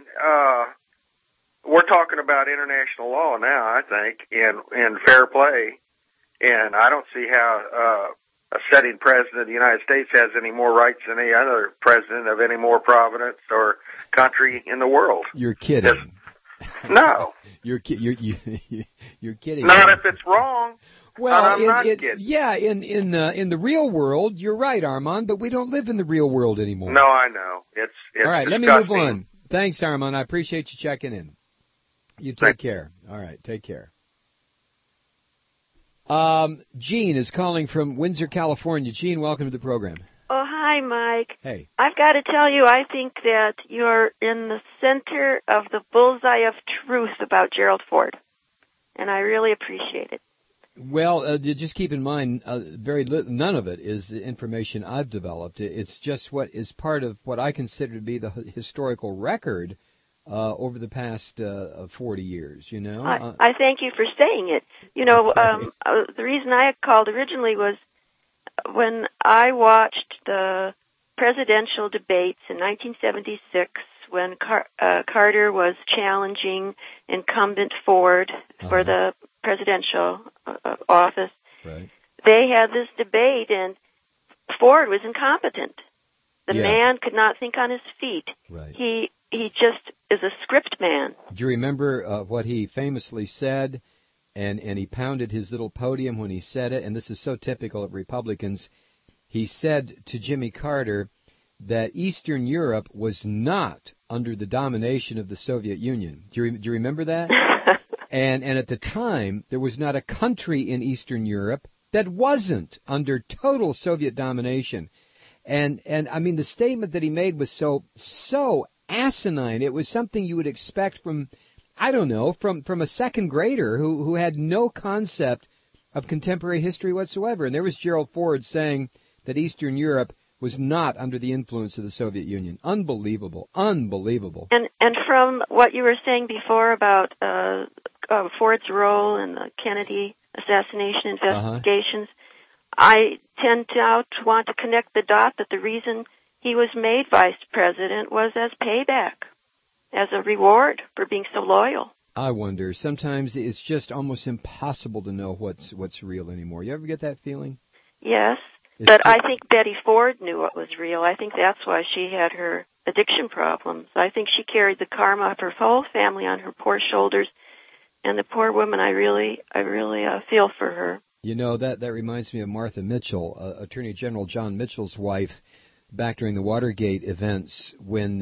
we're talking about international law now, I think, and fair play, and I don't see how a sitting president of the United States has any more rights than any other president of any more province or country in the world. You're kidding. No. You're kidding. Not if it's wrong. Well, I'm not kidding. Yeah, in the real world, you're right, Armand, but we don't live in the real world anymore. No, I know. It's all right, disgusting. Let me move on. Thanks, Armand. I appreciate you checking in. You take care. All right, take care. Gene is calling from Windsor, California. Gene, welcome to the program. Oh, hi, Mike. Hey. I've got to tell you, I think that you're in the center of the bullseye of truth about Gerald Ford, and I really appreciate it. Well, just keep in mind, none of it is the information I've developed. It's just what is part of what I consider to be the historical record over the past 40 years, I thank you for saying it. The reason I called originally was when I watched the presidential debates in 1976 when Carter was challenging incumbent Ford for the presidential office. Right. They had this debate, and Ford was incompetent. The Yeah. man could not think on his feet. Right. He just is a script man. Do you remember what he famously said? And he pounded his little podium when he said it, and this is so typical of Republicans. He said to Jimmy Carter that Eastern Europe was not under the domination of the Soviet Union. Do you remember that? and at the time, there was not a country in Eastern Europe that wasn't under total Soviet domination. And I mean, the statement that he made was so asinine. It was something you would expect from, I don't know, from a second grader who had no concept of contemporary history whatsoever. And there was Gerald Ford saying that Eastern Europe was not under the influence of the Soviet Union. Unbelievable. Unbelievable. And from what you were saying before about Ford's role in the Kennedy assassination investigations, I tend to now to want to connect the dot that the reason he was made vice president was as payback, as a reward for being so loyal. I wonder. Sometimes it's just almost impossible to know what's real anymore. You ever get that feeling? Yes, but I think Betty Ford knew what was real. I think that's why she had her addiction problems. I think she carried the karma of her whole family on her poor shoulders, and the poor woman, I really feel for her. You know, that reminds me of Martha Mitchell, Attorney General John Mitchell's wife, back during the Watergate events when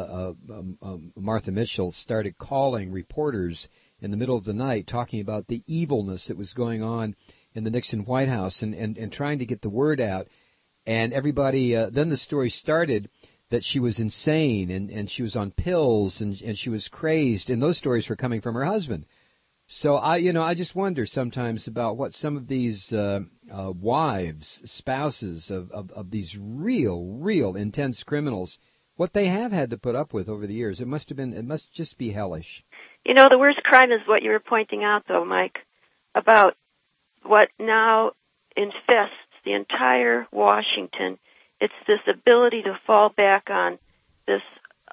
Martha Mitchell started calling reporters in the middle of the night talking about the evilness that was going on in the Nixon White House and trying to get the word out. And everybody, then the story started that she was insane and she was on pills and she was crazed. And those stories were coming from her husband. So I just wonder sometimes about what some of these wives, spouses of these real intense criminals, what they have had to put up with over the years. It must just be hellish. You know, the worst crime is what you were pointing out, though, Mike, about what now infests the entire Washington. It's this ability to fall back on this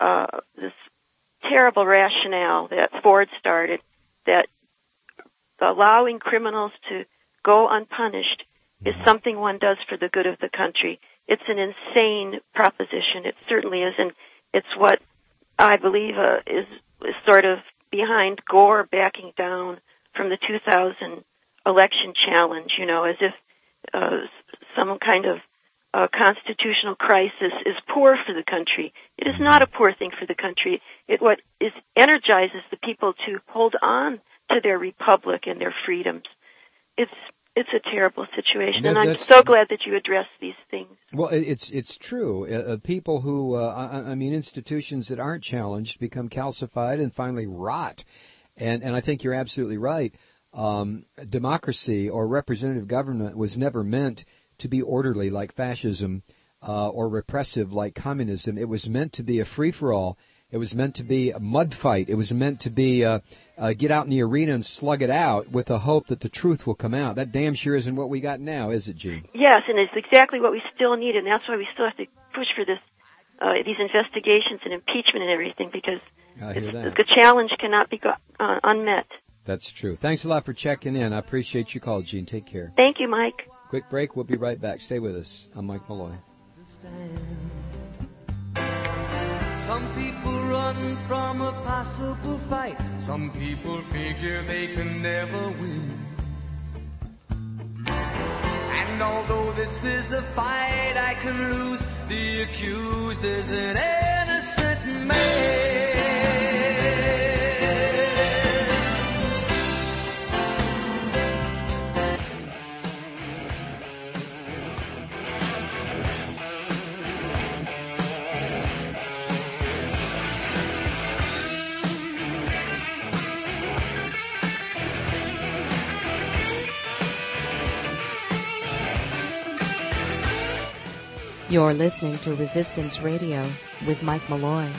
terrible rationale that Ford started, that allowing criminals to go unpunished is something one does for the good of the country. It's an insane proposition. It certainly is, and it's what I believe is sort of behind Gore backing down from the 2000 election challenge, you know, as if some kind of constitutional crisis is poor for the country. It is not a poor thing for the country. It energizes the people to hold on to their republic and their freedoms. It's a terrible situation, and I'm so glad that you addressed these things. Well, it's true. People who, institutions that aren't challenged become calcified and finally rot. And I think you're absolutely right. Democracy or representative government was never meant to be orderly like fascism or repressive like communism. It was meant to be a free-for-all. It was meant to be a mud fight. It was meant to be get out in the arena and slug it out with the hope that the truth will come out. That damn sure isn't what we got now, is it, Gene? Yes, and it's exactly what we still need, and that's why we still have to push for this, these investigations and impeachment and everything, because the challenge cannot be unmet. That's true. Thanks a lot for checking in. I appreciate your call, Gene. Take care. Thank you, Mike. Quick break. We'll be right back. Stay with us. I'm Mike Malloy. Some people run from a possible fight. Some people figure they can never win. And although this is a fight I can lose, the accused is an innocent man. You're listening to Resistance Radio with Mike Malloy.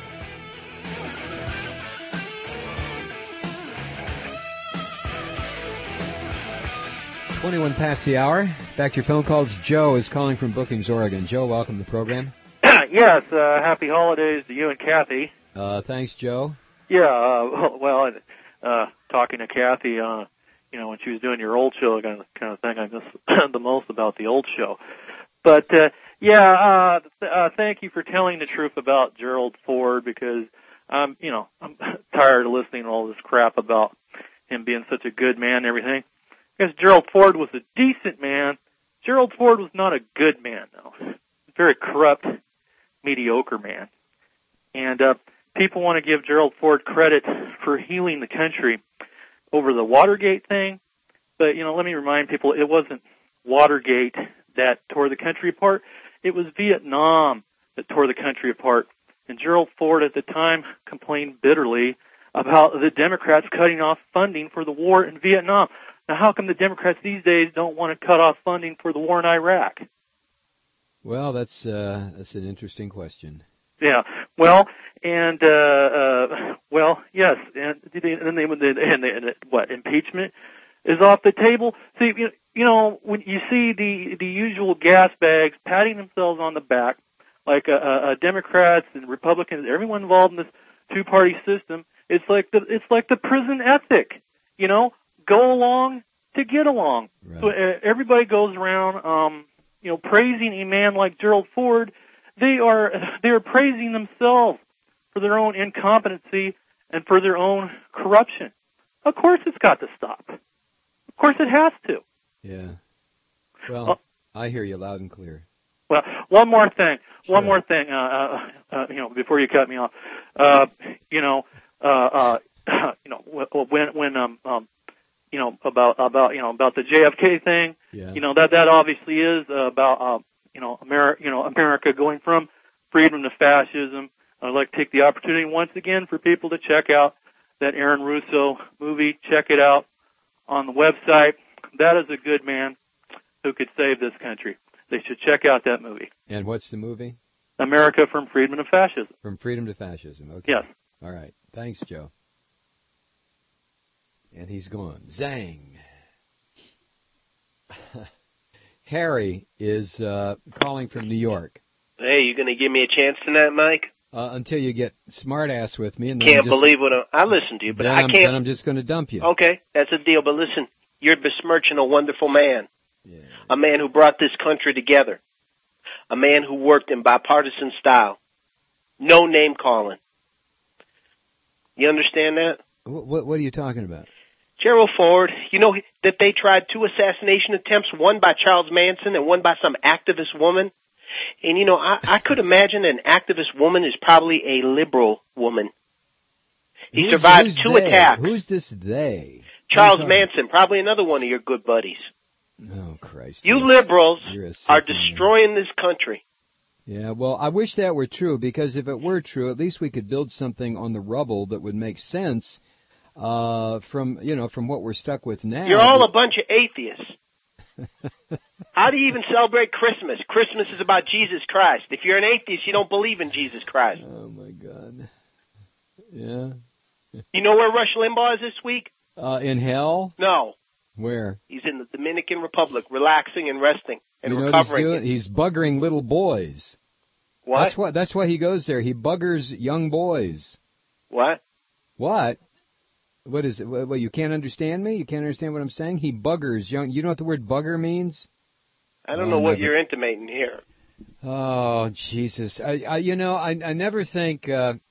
21 past the hour. Back to your phone calls. Joe is calling from Brookings, Oregon. Joe, welcome to the program. Yes, happy holidays to you and Kathy. Thanks, Joe. Yeah, talking to Kathy, when she was doing your old show, kind of thing I miss the most about the old show. But thank you for telling the truth about Gerald Ford, because I'm tired of listening to all this crap about him being such a good man and everything. Because Gerald Ford was a decent man. Gerald Ford was not a good man, though. A very corrupt, mediocre man. And people want to give Gerald Ford credit for healing the country over the Watergate thing. But, let me remind people, it wasn't Watergate that tore the country apart. It was Vietnam that tore the country apart. And Gerald Ford at the time complained bitterly about the Democrats cutting off funding for the war in Vietnam. Now, how come the Democrats these days don't want to cut off funding for the war in Iraq? Well, that's an interesting question. Yeah. Well, and yes, and what, impeachment is off the table. See, when you see the usual gas bags patting themselves on the back, like Democrats and Republicans, everyone involved in this two-party system, it's like the prison ethic. Go along to get along. Right. So everybody goes around, praising a man like Gerald Ford. They are praising themselves for their own incompetency and for their own corruption. Of course, it's got to stop. Of course, it has to. Yeah. Well, I hear you loud and clear. Well, one more thing. Sure. One more thing. Before you cut me off. About the JFK thing. Yeah. That obviously is about America going from freedom to fascism. I'd like to take the opportunity once again for people to check out that Aaron Russo movie. Check it out on the website. That is a good man who could save this country. They should check out that movie. And what's the movie? America from Freedom to Fascism. From Freedom to Fascism. Okay. Yes. All right. Thanks, Joe. And he's gone. Zang. Harry is calling from New York. Hey, you going to give me a chance tonight, Mike? Until you get smart-ass with me. And can't believe what I listen to you, but I can't. Then I'm just going to dump you. Okay, that's a deal. But listen, you're besmirching a wonderful man. Yeah. A man who brought this country together. A man who worked in bipartisan style. No name calling. You understand that? What are you talking about? Gerald Ford, you know that they tried 2 assassination attempts, one by Charles Manson and one by some activist woman? And, I could imagine an activist woman is probably a liberal woman. He survived 2 attacks. Who's this they? Charles Manson, probably another one of your good buddies. Oh, Christ. You liberals are destroying this country. Yeah, well, I wish that were true, because if it were true, at least we could build something on the rubble that would make sense from what we're stuck with now. You're all a bunch of atheists. How do you even celebrate Christmas? Christmas is about Jesus Christ. If you're an atheist, you don't believe in Jesus Christ. Oh, my God. Yeah. You know where Rush Limbaugh is this week? In hell? No. Where? He's in the Dominican Republic, relaxing and resting and recovering. He's buggering little boys. What? That's why he goes there. He buggers young boys. What? What? What is it? Well, you can't understand me? You can't understand what I'm saying? He buggers young. You know what the word bugger means? I don't know what you're intimating here. Oh, Jesus. I never think.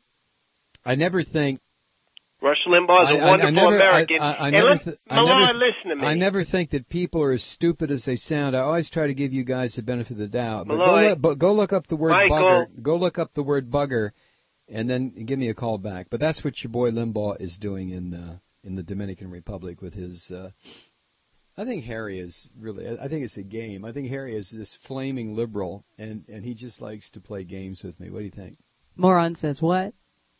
Rush Limbaugh is a wonderful American. Listen to me. I never think that people are as stupid as they sound. I always try to give you guys the benefit of the doubt. But go look up the word bugger. Go look up the word bugger, and then give me a call back. But that's what your boy Limbaugh is doing in the Dominican Republic with his. I think Harry is really. I think it's a game. I think Harry is this flaming liberal, and he just likes to play games with me. What do you think? Moron says what?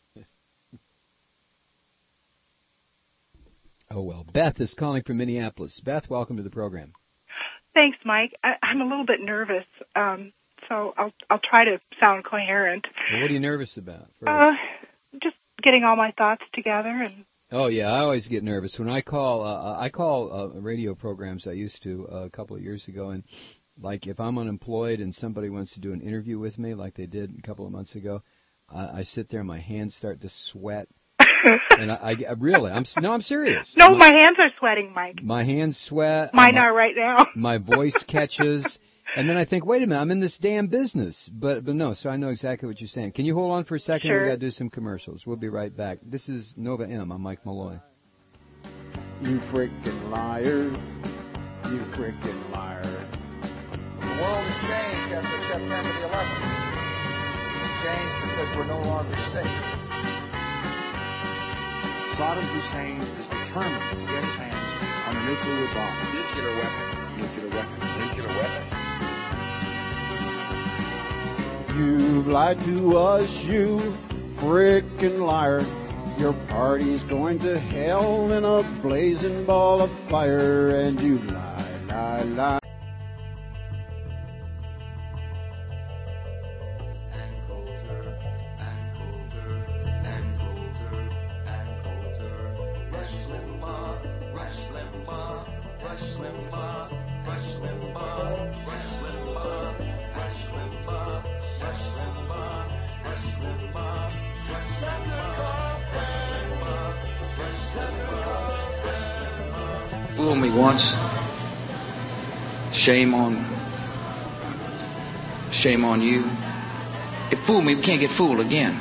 Oh, well. Beth is calling from Minneapolis. Beth, welcome to the program. Thanks, Mike. I'm a little bit nervous, so I'll try to sound coherent. Well, what are you nervous about? Just getting all my thoughts together. And Oh, yeah, I always get nervous. When I call radio programs I used to a couple of years ago, and like if I'm unemployed and somebody wants to do an interview with me like they did a couple of months ago, I sit there and my hands start to sweat. And I'm serious. No, my hands are sweating, Mike. My hands sweat. Mine are right now. My voice catches, And then I think, wait a minute, I'm in this damn business. But no, so I know exactly what you're saying. Can you hold on for a second? Sure. We got to do some commercials. We'll be right back. This is Nova M. I'm Mike Malloy. You freaking liar. You freaking liar. The world has changed after September the 11th. It's changed because we're no longer safe. Saddam Hussein is determined to get his hands on a nuclear bomb. Nuclear weapon. Nuclear weapon. Nuclear weapon. You've lied to us, you frickin' liar. Your party's going to hell in a blazing ball of fire, and you lie, lie, lie. Fool me once, shame on you. If fool me, we can't get fooled again.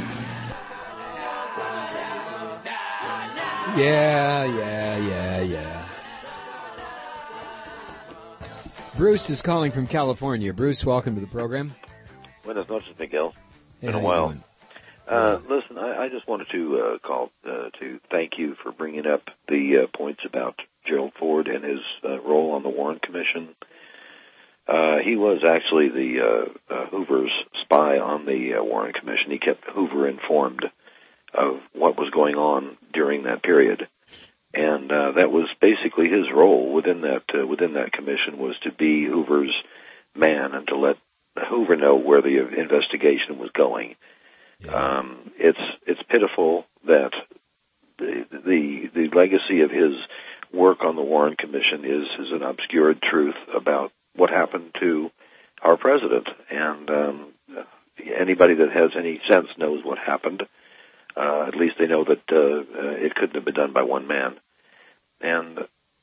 Yeah. Bruce is calling from California. Bruce, welcome to the program. Buenas noches, Miguel. Hey, Been a while. Listen, I just wanted to call to thank you for bringing up the points about Gerald Ford and his role on the Warren Commission. He was actually the Hoover's spy on the Warren Commission. He kept Hoover informed of what was going on during that period, and that was basically his role within that commission, was to be Hoover's man and to let Hoover know where the investigation was going. Yeah. It's pitiful that the legacy of his work on the Warren Commission is an obscured truth about what happened to our president, and anybody that has any sense knows what happened. At least they know that it couldn't have been done by one man. And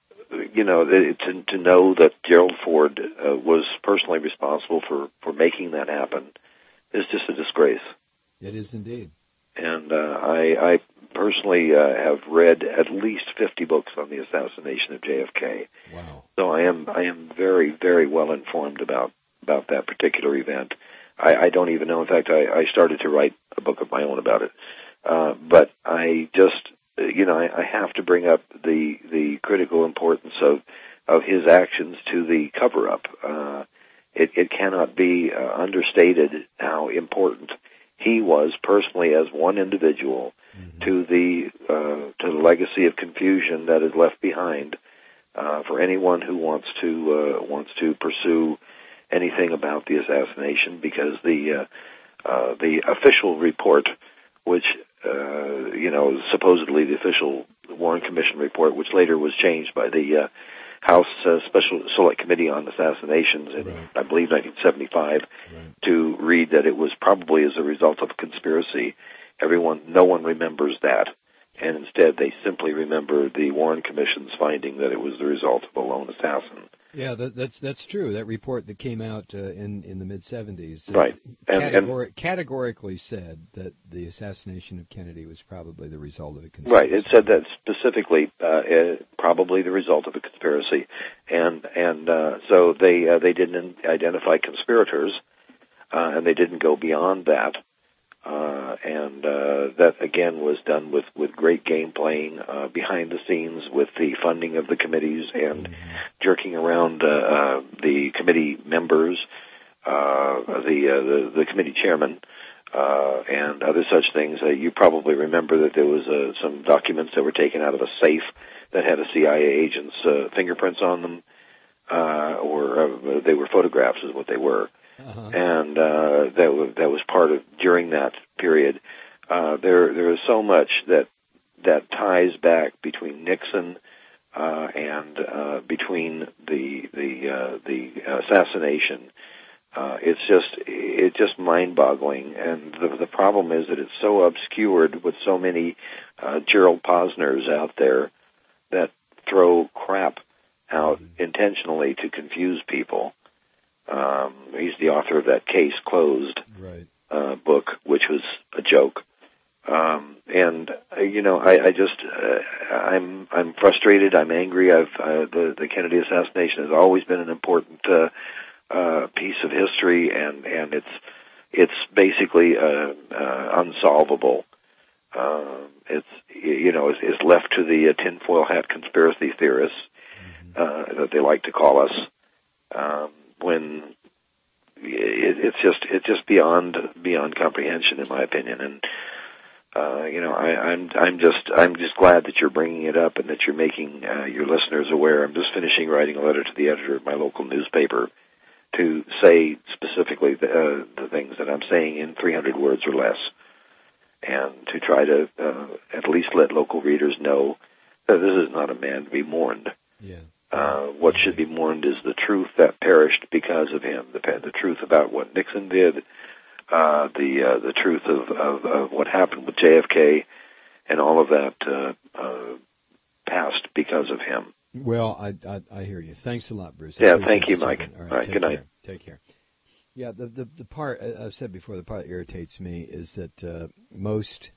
to know that Gerald Ford was personally responsible for making that happen is just a disgrace. It is indeed. And I personally have read at least 50 books on the assassination of JFK. Wow. So I am very, very well informed about that particular event. I don't even know. In fact, I started to write a book of my own about it. But I just, I have to bring up the critical importance of his actions to the cover-up. It cannot be understated how important he was personally as one individual to the legacy of confusion that is left behind for anyone who wants to pursue anything about the assassination, because the official report, which supposedly the official Warren Commission report, which later was changed by the House Special Select Committee on Assassinations in, I believe, 1975, to read that it was probably as a result of a conspiracy. No one remembers that, and instead they simply remember the Warren Commission's finding that it was the result of a lone assassin. Yeah, that's true. That report that came out in the mid-'70s categorically said that the assassination of Kennedy was probably the result of a conspiracy. Right. It said that specifically, probably the result of a conspiracy, and so they didn't identify conspirators, and they didn't go beyond that. And that, again, was done with great game playing behind the scenes, with the funding of the committees and jerking around the committee members, the committee chairman, and other such things. You probably remember that there was some documents that were taken out of a safe that had a CIA agent's fingerprints on them, or they were photographs is what they were. And that was part of during that period. There is so much that ties back between Nixon and between the assassination. It's just mind-boggling, and the problem is that it's so obscured with so many Gerald Posners out there that throw crap out intentionally to confuse people. He's the author of that Case Closed book, which was a joke. I'm frustrated. I'm angry. The Kennedy assassination has always been an important piece of history, and it's basically unsolvable. It's left to the tinfoil hat conspiracy theorists that they like to call us. When it's just beyond comprehension, in my opinion, and I'm just glad that you're bringing it up and that you're making your listeners aware. I'm just finishing writing a letter to the editor of my local newspaper to say specifically the things that I'm saying in 300 words or less, and to try to at least let local readers know that this is not a man to be mourned. Yeah. What should be mourned is the truth that perished because of him, the truth about what Nixon did, the truth of what happened with JFK, and all of that passed because of him. Well, I hear you. Thanks a lot, Bruce. Yeah, thank you, Mike. All right, good night. Take care. Yeah, the part I've said before, the part that irritates me is that most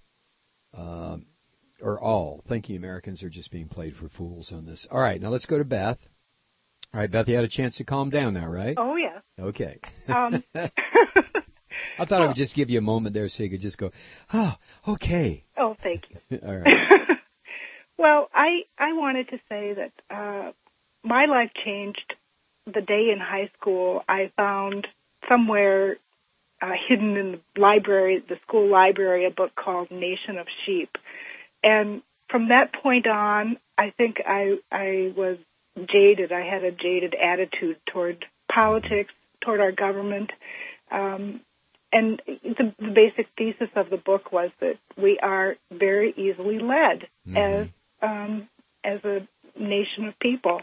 or all thinking Americans are just being played for fools on this. All right, now let's go to Beth. All right, Beth, you had a chance to calm down now, right? Oh, yeah. Okay. I thought I would just give you a moment there so you could just go, oh, okay. Oh, thank you. All right. Well, I wanted to say that my life changed the day in high school. I found somewhere hidden in the library, the school library, a book called Nation of Sheep. And from that point on, I think I was jaded. I had a jaded attitude toward politics, toward our government. And the basic thesis of the book was that we are very easily led as a nation of people.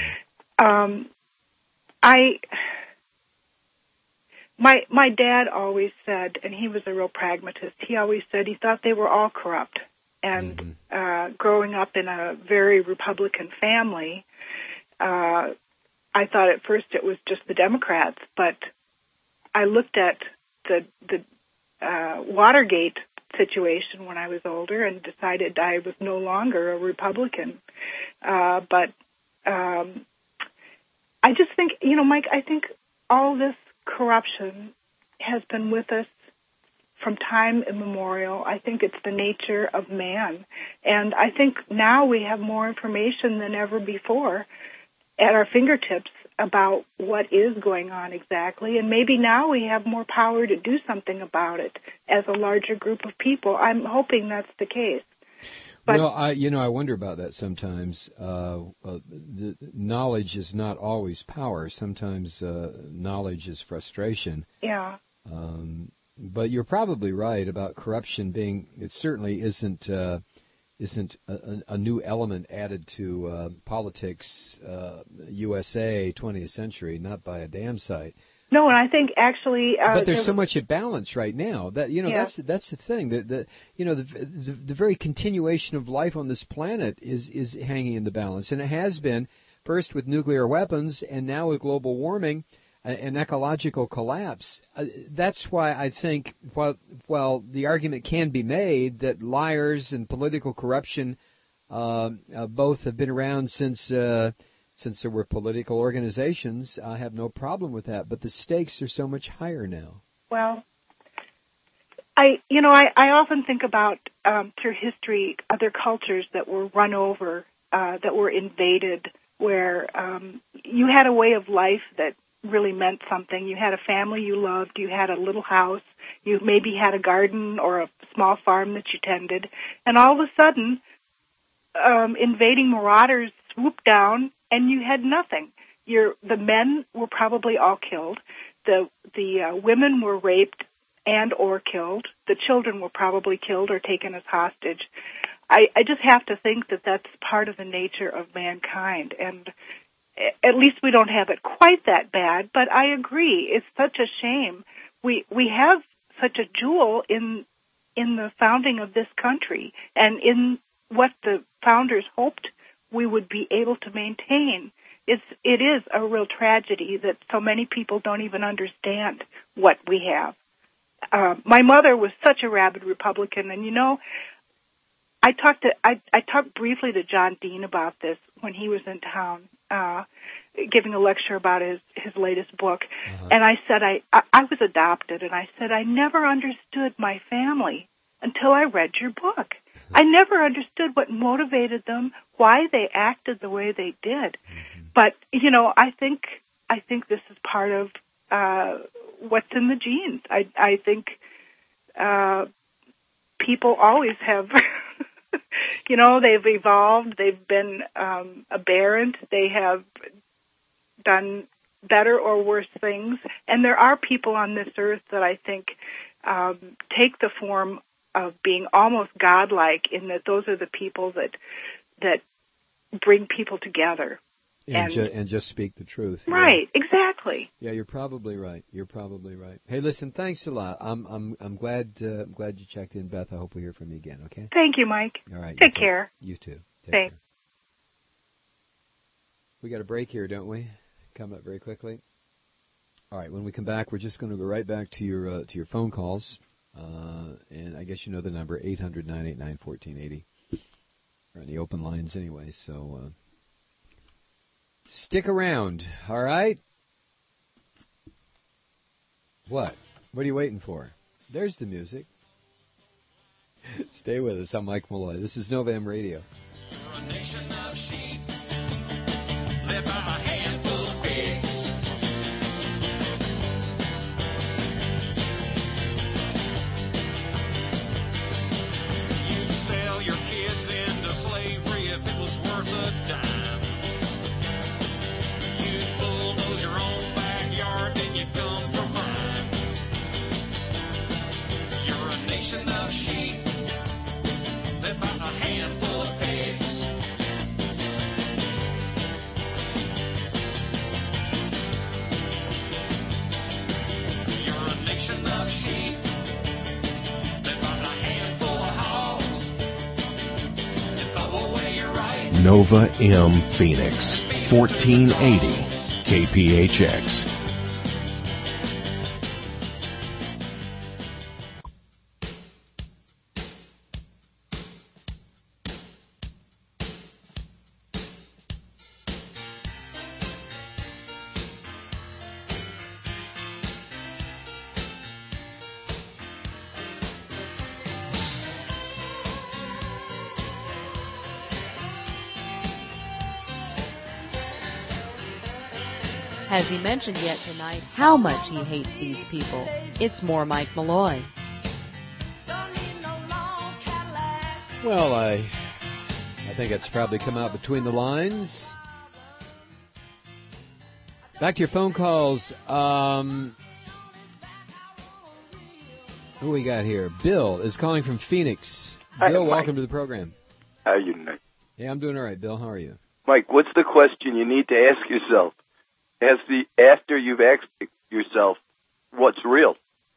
My dad always said, and he was a real pragmatist, he always said he thought they were all corrupt. And growing up in a very Republican family, I thought at first it was just the Democrats, but I looked at the Watergate situation when I was older and decided I was no longer a Republican. But I just think, Mike, I think all this corruption has been with us from time immemorial. I think it's the nature of man. And I think now we have more information than ever before at our fingertips about what is going on exactly. And maybe now we have more power to do something about it as a larger group of people. I'm hoping that's the case. But, well, I wonder about that sometimes. The knowledge is not always power. Sometimes knowledge is frustration. Yeah. But you're probably right about corruption being. It certainly isn't a new element added to politics, USA 20th century, not by a damn sight. No, and I think actually. But there's so much at balance right now that that's the thing. The very continuation of life on this planet is hanging in the balance, and it has been first with nuclear weapons, and now with global warming. An ecological collapse. That's why I think, while the argument can be made that liars and political corruption both have been around since there were political organizations, I have no problem with that. But the stakes are so much higher now. Well, I often think about through history other cultures that were run over, that were invaded, where you had a way of life that really meant something. You had a family you loved, you had a little house, you maybe had a garden or a small farm that you tended, and all of a sudden invading marauders swooped down and you had nothing. The men were probably all killed, the women were raped and or killed, the children were probably killed or taken as hostage. I just have to think that that's part of the nature of mankind, and at least we don't have it quite that bad, but I agree. It's such a shame. We have such a jewel in the founding of this country and in what the founders hoped we would be able to maintain. it is a real tragedy that so many people don't even understand what we have. My mother was such a rabid Republican, and I talked briefly to John Dean about this when he was in town, giving a lecture about his latest book. And I said I was adopted, and I said I never understood my family until I read your book. I never understood what motivated them, why they acted the way they did. But I think this is part of what's in the genes. I think people always have. They've evolved. They've been aberrant. They have done better or worse things. And there are people on this earth that I think take the form of being almost godlike, in that those are the people that bring people together. And just speak the truth. Right, exactly. Yeah, you're probably right. Hey, listen, thanks a lot. I'm glad you checked in, Beth. I hope we hear from you again, okay? Thank you, Mike. All right. Take care. You too. Thanks. We got a break here, don't we? Coming up very quickly. All right, when we come back, we're just going to go right back to your phone calls. And I guess you know the number, 800-989-1480. We're on the open lines anyway, so stick around, all right? What? What are you waiting for? There's the music. Stay with us. I'm Mike Malloy. This is Nova M Radio. We're a nation of sheep, led by a handful of pigs. You'd sell your kids into slavery if it was worth a dime. You'd bulldoze your own backyard, then you'd come for mine. You're a nation of sheep, led by a handful of pigs. You're a nation of sheep, led by a handful of hogs. You throw away your rights. Nova M Phoenix, 1480 KPHX. Has he mentioned yet tonight how much he hates these people? It's more Mike Malloy. Well, I think it's probably come out between the lines. Back to your phone calls. Who we got here? Bill is calling from Phoenix. Hi, Bill, Mike. welcome to the program. How are you tonight? Hey, I'm doing all right, Bill. How are you? Mike, what's the question you need to ask yourself after you've asked yourself what's real?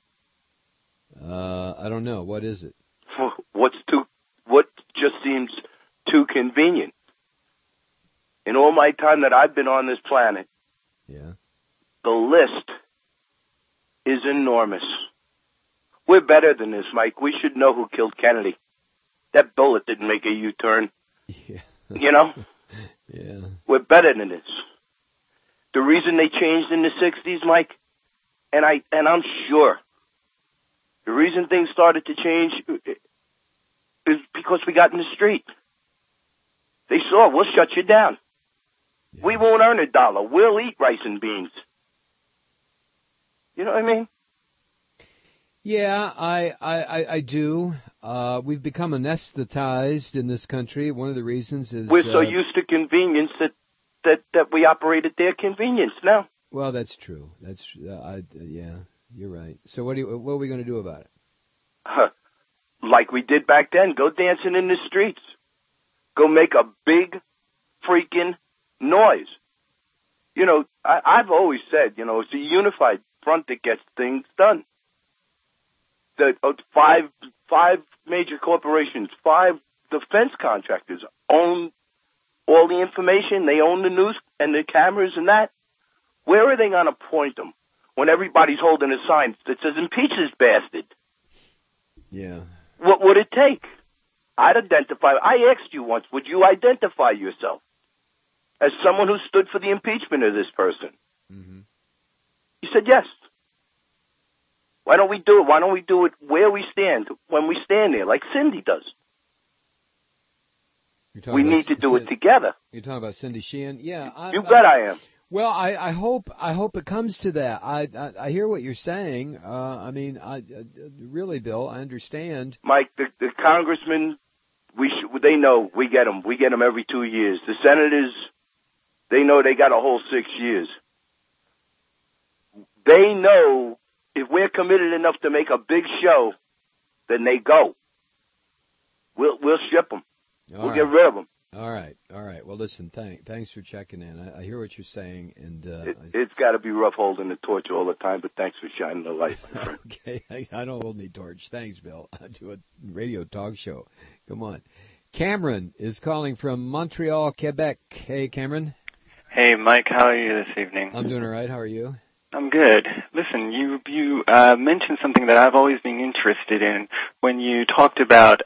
I don't know. What is it? What just seems too convenient? In all my time that I've been on this planet, the list is enormous. We're better than this, Mike. We should know who killed Kennedy. That bullet didn't make a U-turn. Yeah. You know? Yeah. We're better than this. The reason they changed in the 60s, Mike, and I'm sure the reason things started to change is because we got in the street. They saw, we'll shut you down. Yeah. We won't earn $1. We'll eat rice and beans. You know what I mean? Yeah, I do. We've become anesthetized in this country. One of the reasons is we're so used to convenience that we operate at their convenience now. Well, that's true. That's yeah, you're right. So what are we going to do about it? Like we did back then, go dancing in the streets. Go make a big freaking noise. You know, I've always said, you know, it's a unified front that gets things done. The five major corporations, 5 defense contractors own all the information. They own the and the cameras and that, where are they going to point them when everybody's holding a sign that says impeach this bastard? Yeah. What would it take? I'd identify. I asked you once, would you identify yourself as someone who stood for the impeachment of this person? Mm-hmm. You said yes. Why don't we do it? Why don't we do it where we stand, when we stand there, like Cindy does? We need to do it together. You're talking about Cindy Sheehan? Yeah. You bet I am. Well, I hope it comes to that. I hear what you're saying. Really, Bill, I understand. Mike, the congressmen, they know we get them. We get them every 2 years. The senators, they know they got a whole 6 years. They know if we're committed enough to make a big show, then they go. We'll ship them. We'll get rid of them. All right. Well, listen, thanks for checking in. I hear what you're saying, and it's got to be rough holding the torch all the time. But thanks for shining the light, my friend. Okay, I don't hold any torch. Thanks, Bill. I do a radio talk show. Come on. Cameron is calling from Montreal, Quebec. Hey, Cameron. Hey, Mike. How are you this evening? I'm doing all right. How are you? I'm good. Listen, you mentioned something that I've always been interested in when you talked about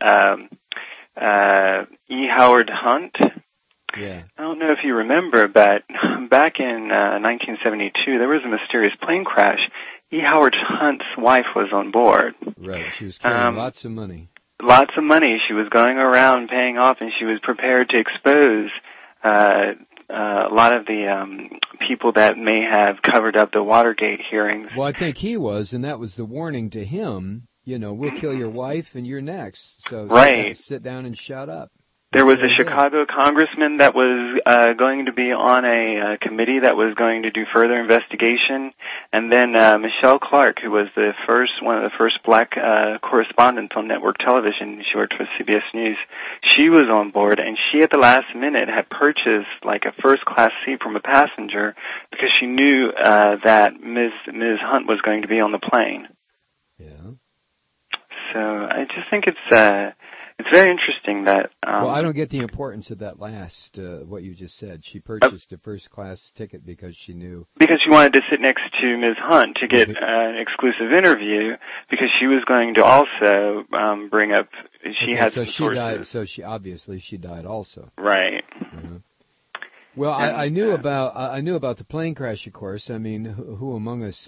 E. Howard Hunt. Yeah. I don't know if you remember, but back in 1972, there was a mysterious plane crash. E. Howard Hunt's wife was on board. Right. She was carrying lots of money. Lots of money. She was going around paying off, and she was prepared to expose a lot of the people that may have covered up the Watergate hearings. Well, I think he was, and that was the warning to him. We'll kill your wife and you're next. So right. Sit down and shut up. There was a Chicago congressman that was going to be on a committee that was going to do further investigation, and then Michelle Clark, who was one of the first black correspondents on network television. She worked for CBS News. She was on board, and she at the last minute had purchased like a first-class seat from a passenger because she knew that Ms. Hunt was going to be on the plane. Yeah. So I just think it's very interesting that. Well, I don't get the importance of that last what you just said. She purchased a first-class ticket because she knew. Because she wanted to sit next to Ms. Hunt to get an exclusive interview, because she was going to also bring up. She had some sources. Died. So she obviously died also. Right. Mm-hmm. Well, I knew about the plane crash, of course. I mean, who among us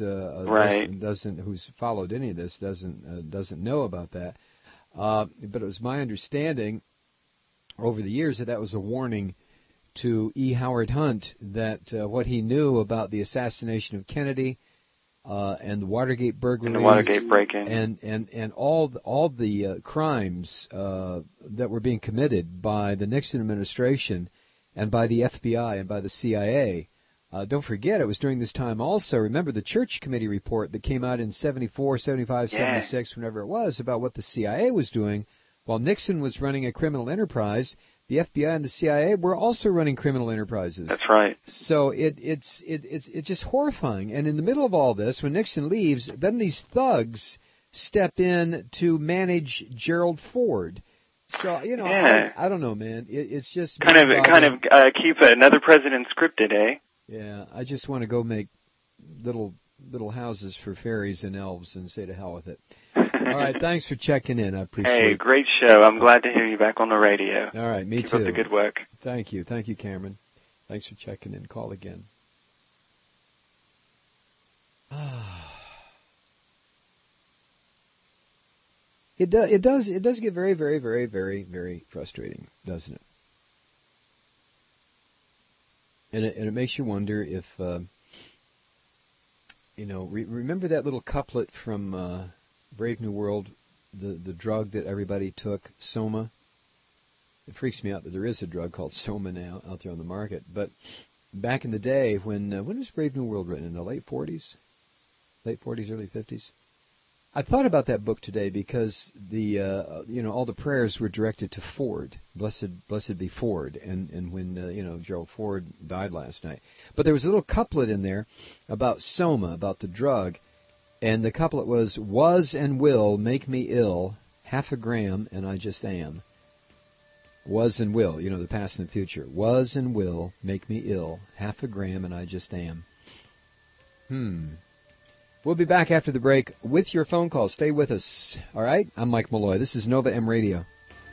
who's followed any of this doesn't know about that? But it was my understanding over the years that was a warning to E. Howard Hunt that what he knew about the assassination of Kennedy and the Watergate burglaries and the Watergate break-in and all the crimes that were being committed by the Nixon administration and by the FBI and by the CIA. Don't forget, it was during this time also. Remember the Church Committee report that came out in 74, 75, 76, whenever it was, about what the CIA was doing. While Nixon was running a criminal enterprise, the FBI and the CIA were also running criminal enterprises. That's right. So it's just horrifying. And in the middle of all this, when Nixon leaves, then these thugs step in to manage Gerald Ford. So, I don't know, man. It's just kind of keep another president scripted, eh? Yeah, I just want to go make little houses for fairies and elves and say to hell with it. All right, thanks for checking in. I appreciate it. Hey, great show. I'm glad to hear you back on the radio. All right, me too. Keep up the good work. Thank you, Cameron. Thanks for checking in. Call again. It does get very, very, very, very, very frustrating, doesn't it? And it makes you wonder if, remember that little couplet from Brave New World, the drug that everybody took, Soma? It freaks me out that there is a drug called Soma now out there on the market. But back in the day, when was Brave New World written? In the late 40s? Late 40s, early 50s? I thought about that book today because all the prayers were directed to Ford, blessed be Ford, and when Gerald Ford died last night. But there was a little couplet in there about Soma, about the drug, and the couplet was and will make me ill, 0.5 gram and I just am. Was and will, the past and the future. Was and will make me ill. 0.5 gram and I just am. We'll be back after the break with your phone call. Stay with us. All right? I'm Mike Malloy. This is Nova M Radio.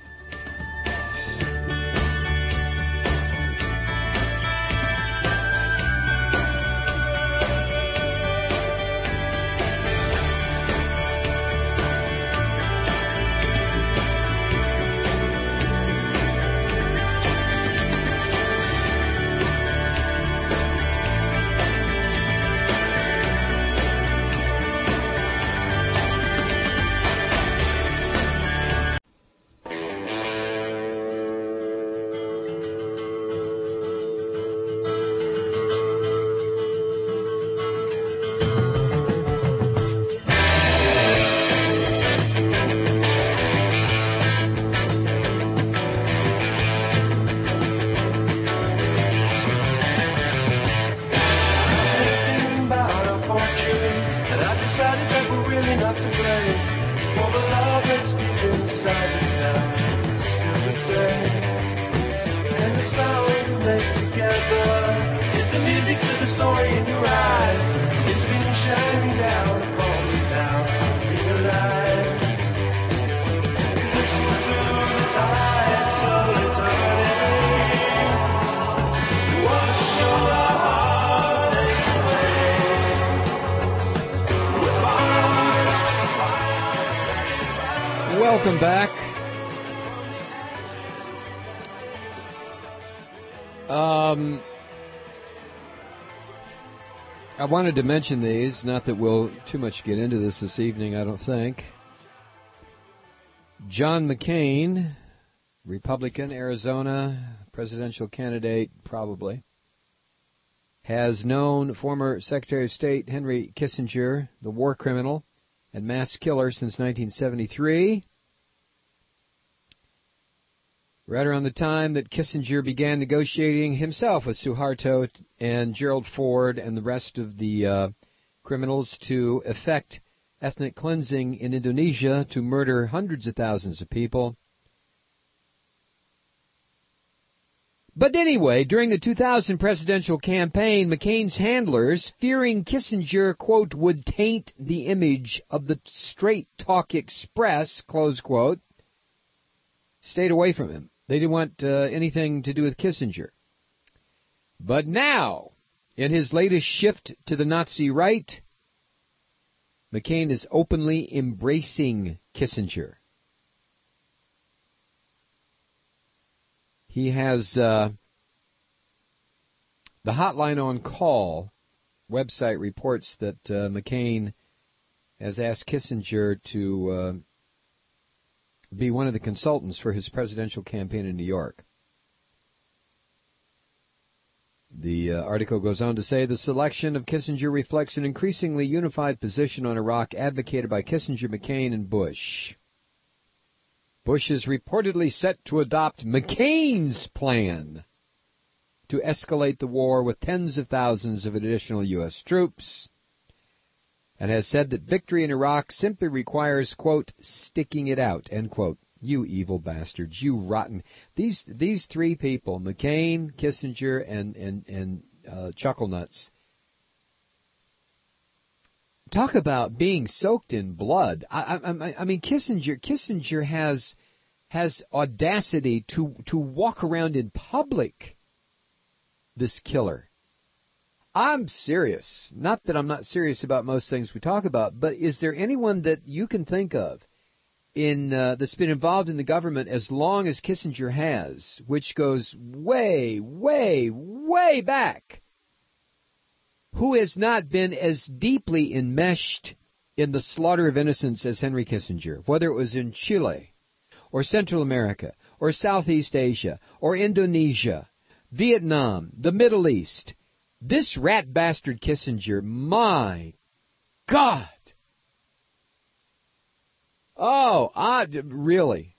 Welcome back. I wanted to mention these, not that we'll too much get into this evening, I don't think. John McCain, Republican, Arizona, presidential candidate, probably, has known former Secretary of State Henry Kissinger, the war criminal and mass killer, since 1973. Right around the time that Kissinger began negotiating himself with Suharto and Gerald Ford and the rest of the criminals to effect ethnic cleansing in Indonesia to murder hundreds of thousands of people. But anyway, during the 2000 presidential campaign, McCain's handlers, fearing Kissinger, quote, would taint the image of the Straight Talk Express, close quote, stayed away from him. They didn't want anything to do with Kissinger. But now, in his latest shift to the Nazi right, McCain is openly embracing Kissinger. He has the Hotline on Call website reports that McCain has asked Kissinger to be one of the consultants for his presidential campaign in New York. The article goes on to say the selection of Kissinger reflects an increasingly unified position on Iraq advocated by Kissinger, McCain, and Bush. Bush is reportedly set to adopt McCain's plan to escalate the war with tens of thousands of additional U.S. troops, and has said that victory in Iraq simply requires, quote, sticking it out, end quote. You evil bastards, you rotten. These three people, McCain, Kissinger, and Chucklenuts, talk about being soaked in blood. I mean, Kissinger has audacity to walk around in public, this killer. I'm serious. Not that I'm not serious about most things we talk about, but is there anyone that you can think of that's been involved in the government as long as Kissinger has, which goes way, way, way back, who has not been as deeply enmeshed in the slaughter of innocents as Henry Kissinger, whether it was in Chile, or Central America, or Southeast Asia, or Indonesia, Vietnam, the Middle East? This rat bastard Kissinger, my God! Oh, really?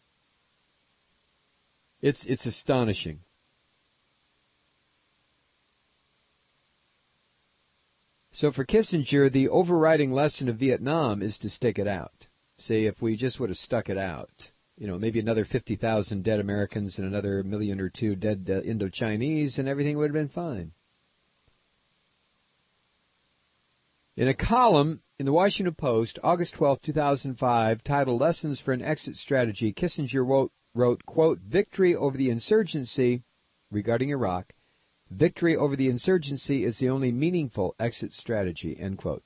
It's astonishing. So for Kissinger, the overriding lesson of Vietnam is to stick it out. See, if we just would have stuck it out, maybe another 50,000 dead Americans and another million or two dead Indo-Chinese, and everything would have been fine. In a column in the Washington Post, August 12, 2005, titled Lessons for an Exit Strategy, Kissinger wrote, quote, victory over the insurgency, regarding Iraq, victory over the insurgency is the only meaningful exit strategy, end quote.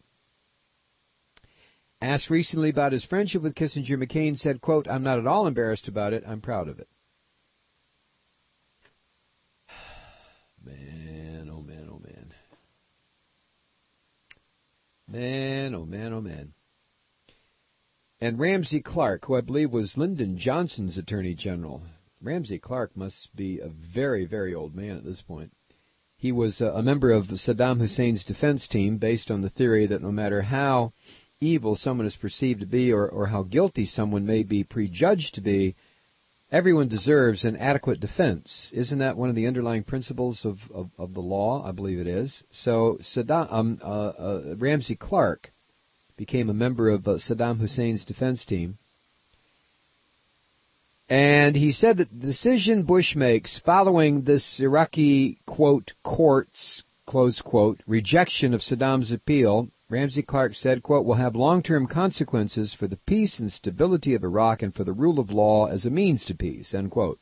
Asked recently about his friendship with Kissinger, McCain said, quote, I'm not at all embarrassed about it. I'm proud of it. Man, oh man, oh man. Man, oh man, oh man. And Ramsey Clark, who I believe was Lyndon Johnson's Attorney General. Ramsey Clark must be a very, very old man at this point. He was a member of Saddam Hussein's defense team based on the theory that no matter how evil someone is perceived to be or how guilty someone may be prejudged to be, everyone deserves an adequate defense. Isn't that one of the underlying principles of the law? I believe it is. So Ramsey Clark became a member of Saddam Hussein's defense team. And he said that the decision Bush makes following this Iraqi, quote, courts, close quote, rejection of Saddam's appeal, Ramsey Clark said, quote, will have long-term consequences for the peace and stability of Iraq and for the rule of law as a means to peace, end quote.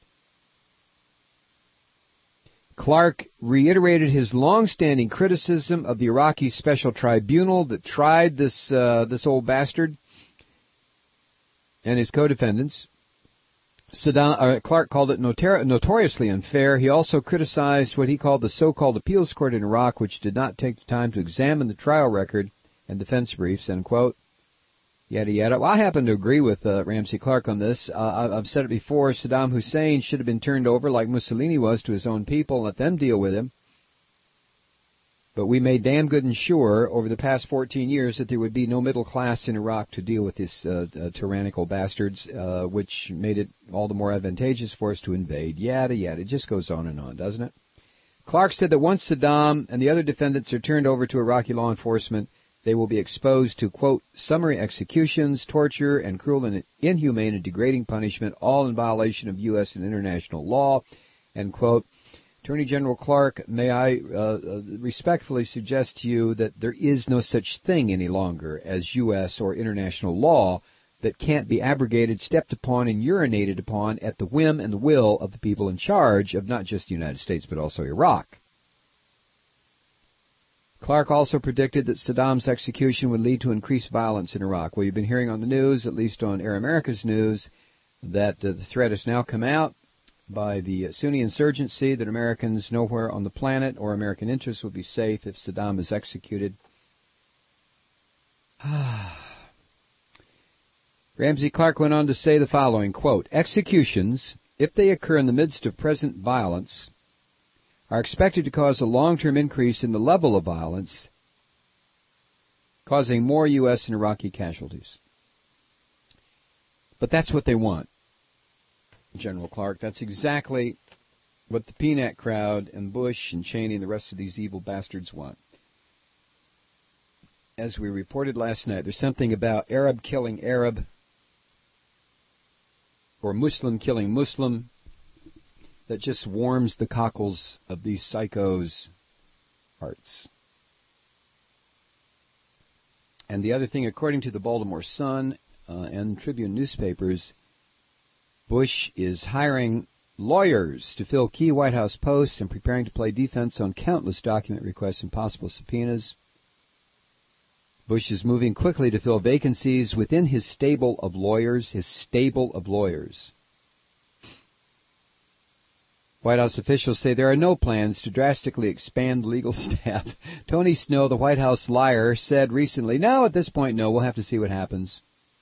Clark reiterated his long-standing criticism of the Iraqi special tribunal that tried this old bastard and his co-defendants. Clark called it notoriously unfair. He also criticized what he called the so-called appeals court in Iraq, which did not take the time to examine the trial record and defense briefs, end quote. Yada, yada. Well, I happen to agree with Ramsey Clark on this. I've said it before. Saddam Hussein should have been turned over like Mussolini was to his own people and let them deal with him. But we made damn good and sure over the past 14 years that there would be no middle class in Iraq to deal with these tyrannical bastards, which made it all the more advantageous for us to invade. Yada, yada. It just goes on and on, doesn't it? Clark said that once Saddam and the other defendants are turned over to Iraqi law enforcement, they will be exposed to, quote, summary executions, torture, and cruel and inhumane and degrading punishment, all in violation of U.S. and international law, end quote. Attorney General Clark, may I respectfully suggest to you that there is no such thing any longer as U.S. or international law that can't be abrogated, stepped upon, and urinated upon at the whim and the will of the people in charge of not just the United States but also Iraq. Clark also predicted that Saddam's execution would lead to increased violence in Iraq. Well, you've been hearing on the news, at least on Air America's news, that the threat has now come out by the Sunni insurgency that Americans nowhere on the planet or American interests will be safe if Saddam is executed. Ramsey Clark went on to say the following, quote, executions, if they occur in the midst of present violence, are expected to cause a long-term increase in the level of violence, causing more U.S. and Iraqi casualties. But that's what they want. General Clark, that's exactly what the PNAC crowd and Bush and Cheney and the rest of these evil bastards want. As we reported last night, there's something about Arab killing Arab or Muslim killing Muslim that just warms the cockles of these psychos' hearts. And the other thing, according to the Baltimore Sun and Tribune newspapers, Bush is hiring lawyers to fill key White House posts and preparing to play defense on countless document requests and possible subpoenas. Bush is moving quickly to fill vacancies within his stable of lawyers, White House officials say there are no plans to drastically expand legal staff. Tony Snow, the White House liar, said recently, no, at this point, no, we'll have to see what happens.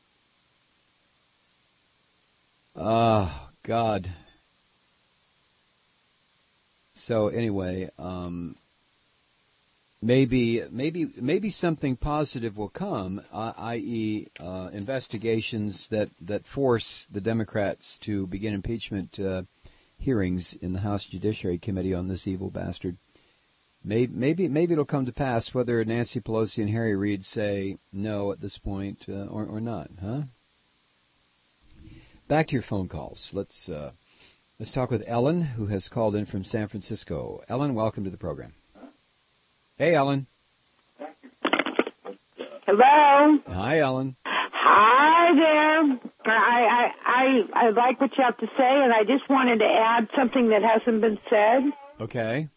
Oh, God. So anyway, maybe something positive will come, i.e., investigations that force the Democrats to begin impeachment hearings in the House Judiciary Committee on this evil bastard. Maybe it'll come to pass whether Nancy Pelosi and Harry Reid say no at this point or not, huh? Back to your phone calls. Let's talk with Ellen, who has called in from San Francisco. Ellen, welcome to the program. Hey, Ellen. Hello. Hi, Ellen. Hi there. I like what you have to say, and I just wanted to add something that hasn't been said. Okay.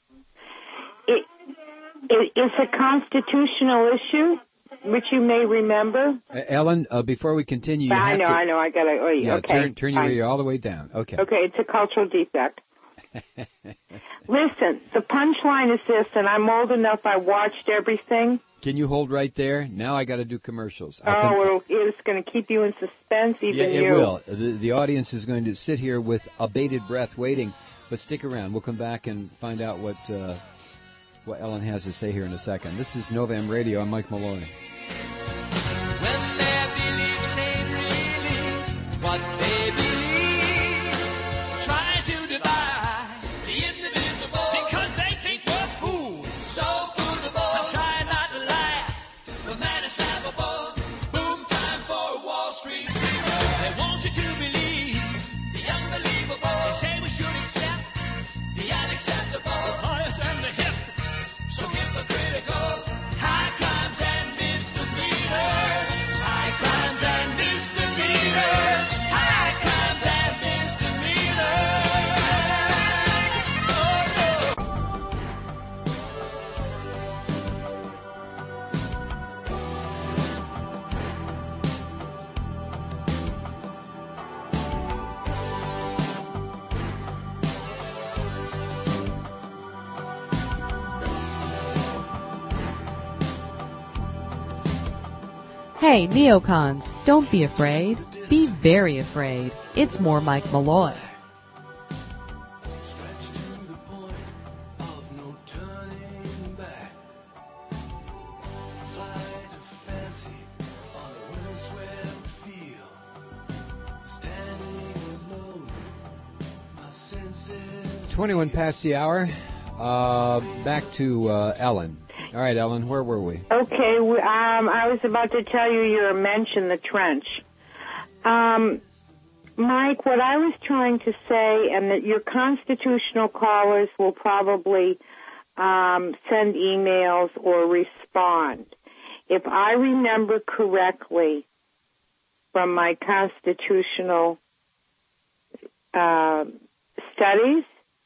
It's a constitutional issue, which you may remember. Ellen, before we continue, I know. I got to. Yeah, okay. turn your radio all the way down. Okay. Okay, it's a cultural defect. Listen, the punchline is this, and I'm old enough. I watched everything. Can you hold right there? Now I got to do commercials. It's going to keep you in suspense, even yeah, it you. will. The audience is going to sit here with a bated breath waiting, but stick around. We'll come back and find out what Ellen has to say here in a second. This is Novam Radio. I'm Mike Malloy. When their beliefs ain't really what they believe, try to divide the indivisible because they think we're fools. So foolable. Now try not to laugh. The man is laughable. Boom time for Wall Street. They want you to believe the unbelievable. They say we should accept the unacceptable. The bias and the hip. So hypocritical. High crimes and misdemeanors. High crimes and misdemeanors. High crimes and misdemeanors. Hey, neocons, don't be afraid. Be very afraid. It's more Mike Malloy. It's 21 past the hour. Back to Ellen. All right, Ellen, where were we? Okay, I was about to tell you your mention the trench. Mike, what I was trying to say, and that your constitutional callers will probably send emails or respond. If I remember correctly from my constitutional studies,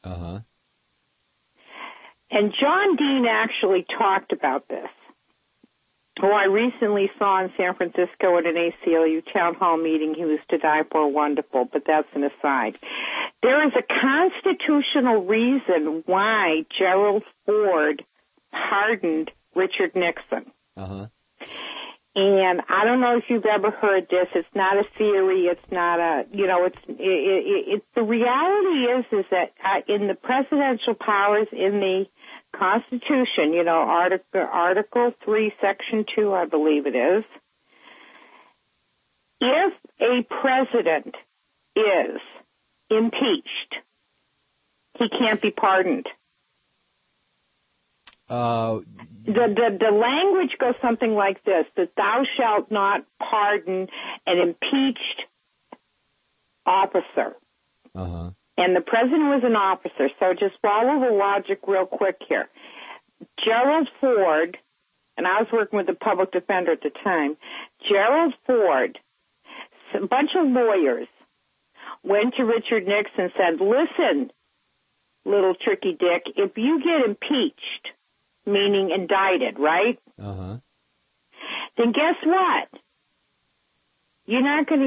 and John Dean actually talked about this, who I recently saw in San Francisco at an ACLU town hall meeting. He was to die for, wonderful, but that's an aside. There is a constitutional reason why Gerald Ford pardoned Richard Nixon. And I don't know if you've ever heard this. It's not a theory. It's not a, it's the reality is that in the presidential powers in the Constitution, Article 3, Section 2, I believe it is, if a president is impeached, he can't be pardoned. The language goes something like this, that thou shalt not pardon an impeached officer. And the president was an officer, so just follow the logic real quick here. Gerald Ford, and I was working with the public defender at the time, Gerald Ford, a bunch of lawyers went to Richard Nixon and said, listen, little tricky dick, if you get impeached, meaning indicted, right? Then guess what? You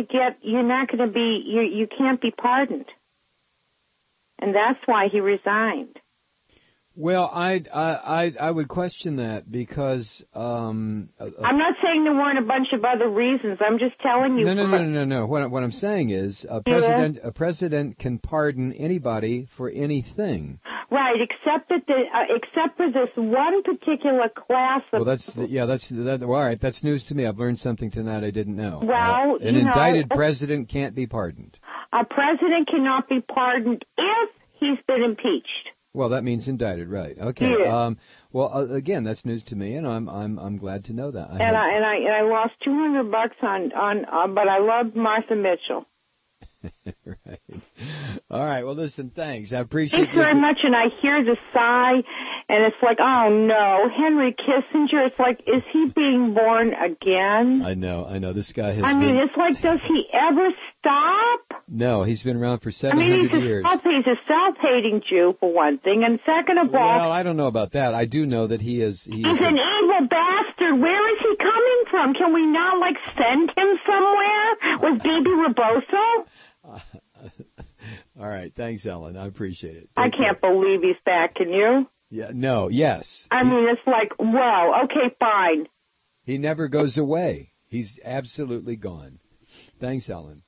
can't be pardoned. And that's why he resigned. Well, I would question that because I'm not saying there weren't a bunch of other reasons. I'm just telling you. No. What I'm saying is a president can pardon anybody for anything. Right, except for this one particular class of. Well, all right. That's news to me. I've learned something tonight I didn't know. Well, an indicted president can't be pardoned. A president cannot be pardoned if he's been impeached. Well, that means indicted, right? Okay. Yeah. Again, that's news to me, and I'm glad to know that. I lost $200 on, but I loved Martha Mitchell. Right. All right. Well, listen, thanks. I appreciate Thanks very much, and I hear the sigh, and it's like, oh, no, Henry Kissinger, it's like, is he being born again? I know. This guy has it's like, does he ever stop? No, he's been around for 700 years. He's a self-hating Jew, for one thing, and second of all... Well, I don't know about that. I do know that he is... He's an evil bastard. Where is he coming from? Can we not, send him somewhere with Bibi Rebozo? All right. Thanks, Ellen. I appreciate it. I can't believe he's back. Can you? Yeah. No. Yes. It's like, whoa. Okay, fine. He never goes away. He's absolutely gone. Thanks, Ellen.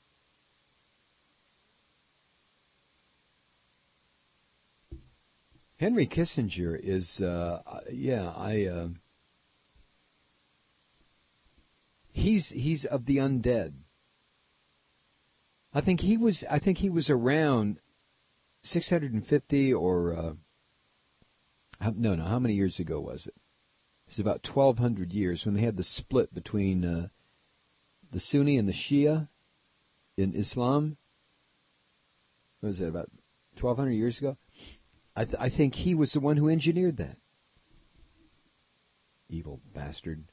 Henry Kissinger is, he's of the undead. I think he was around 650 or how many years ago was it? It's about 1,200 years when they had the split between the Sunni and the Shia in Islam. What was that, about 1,200 years ago? I think he was the one who engineered that. Evil bastard.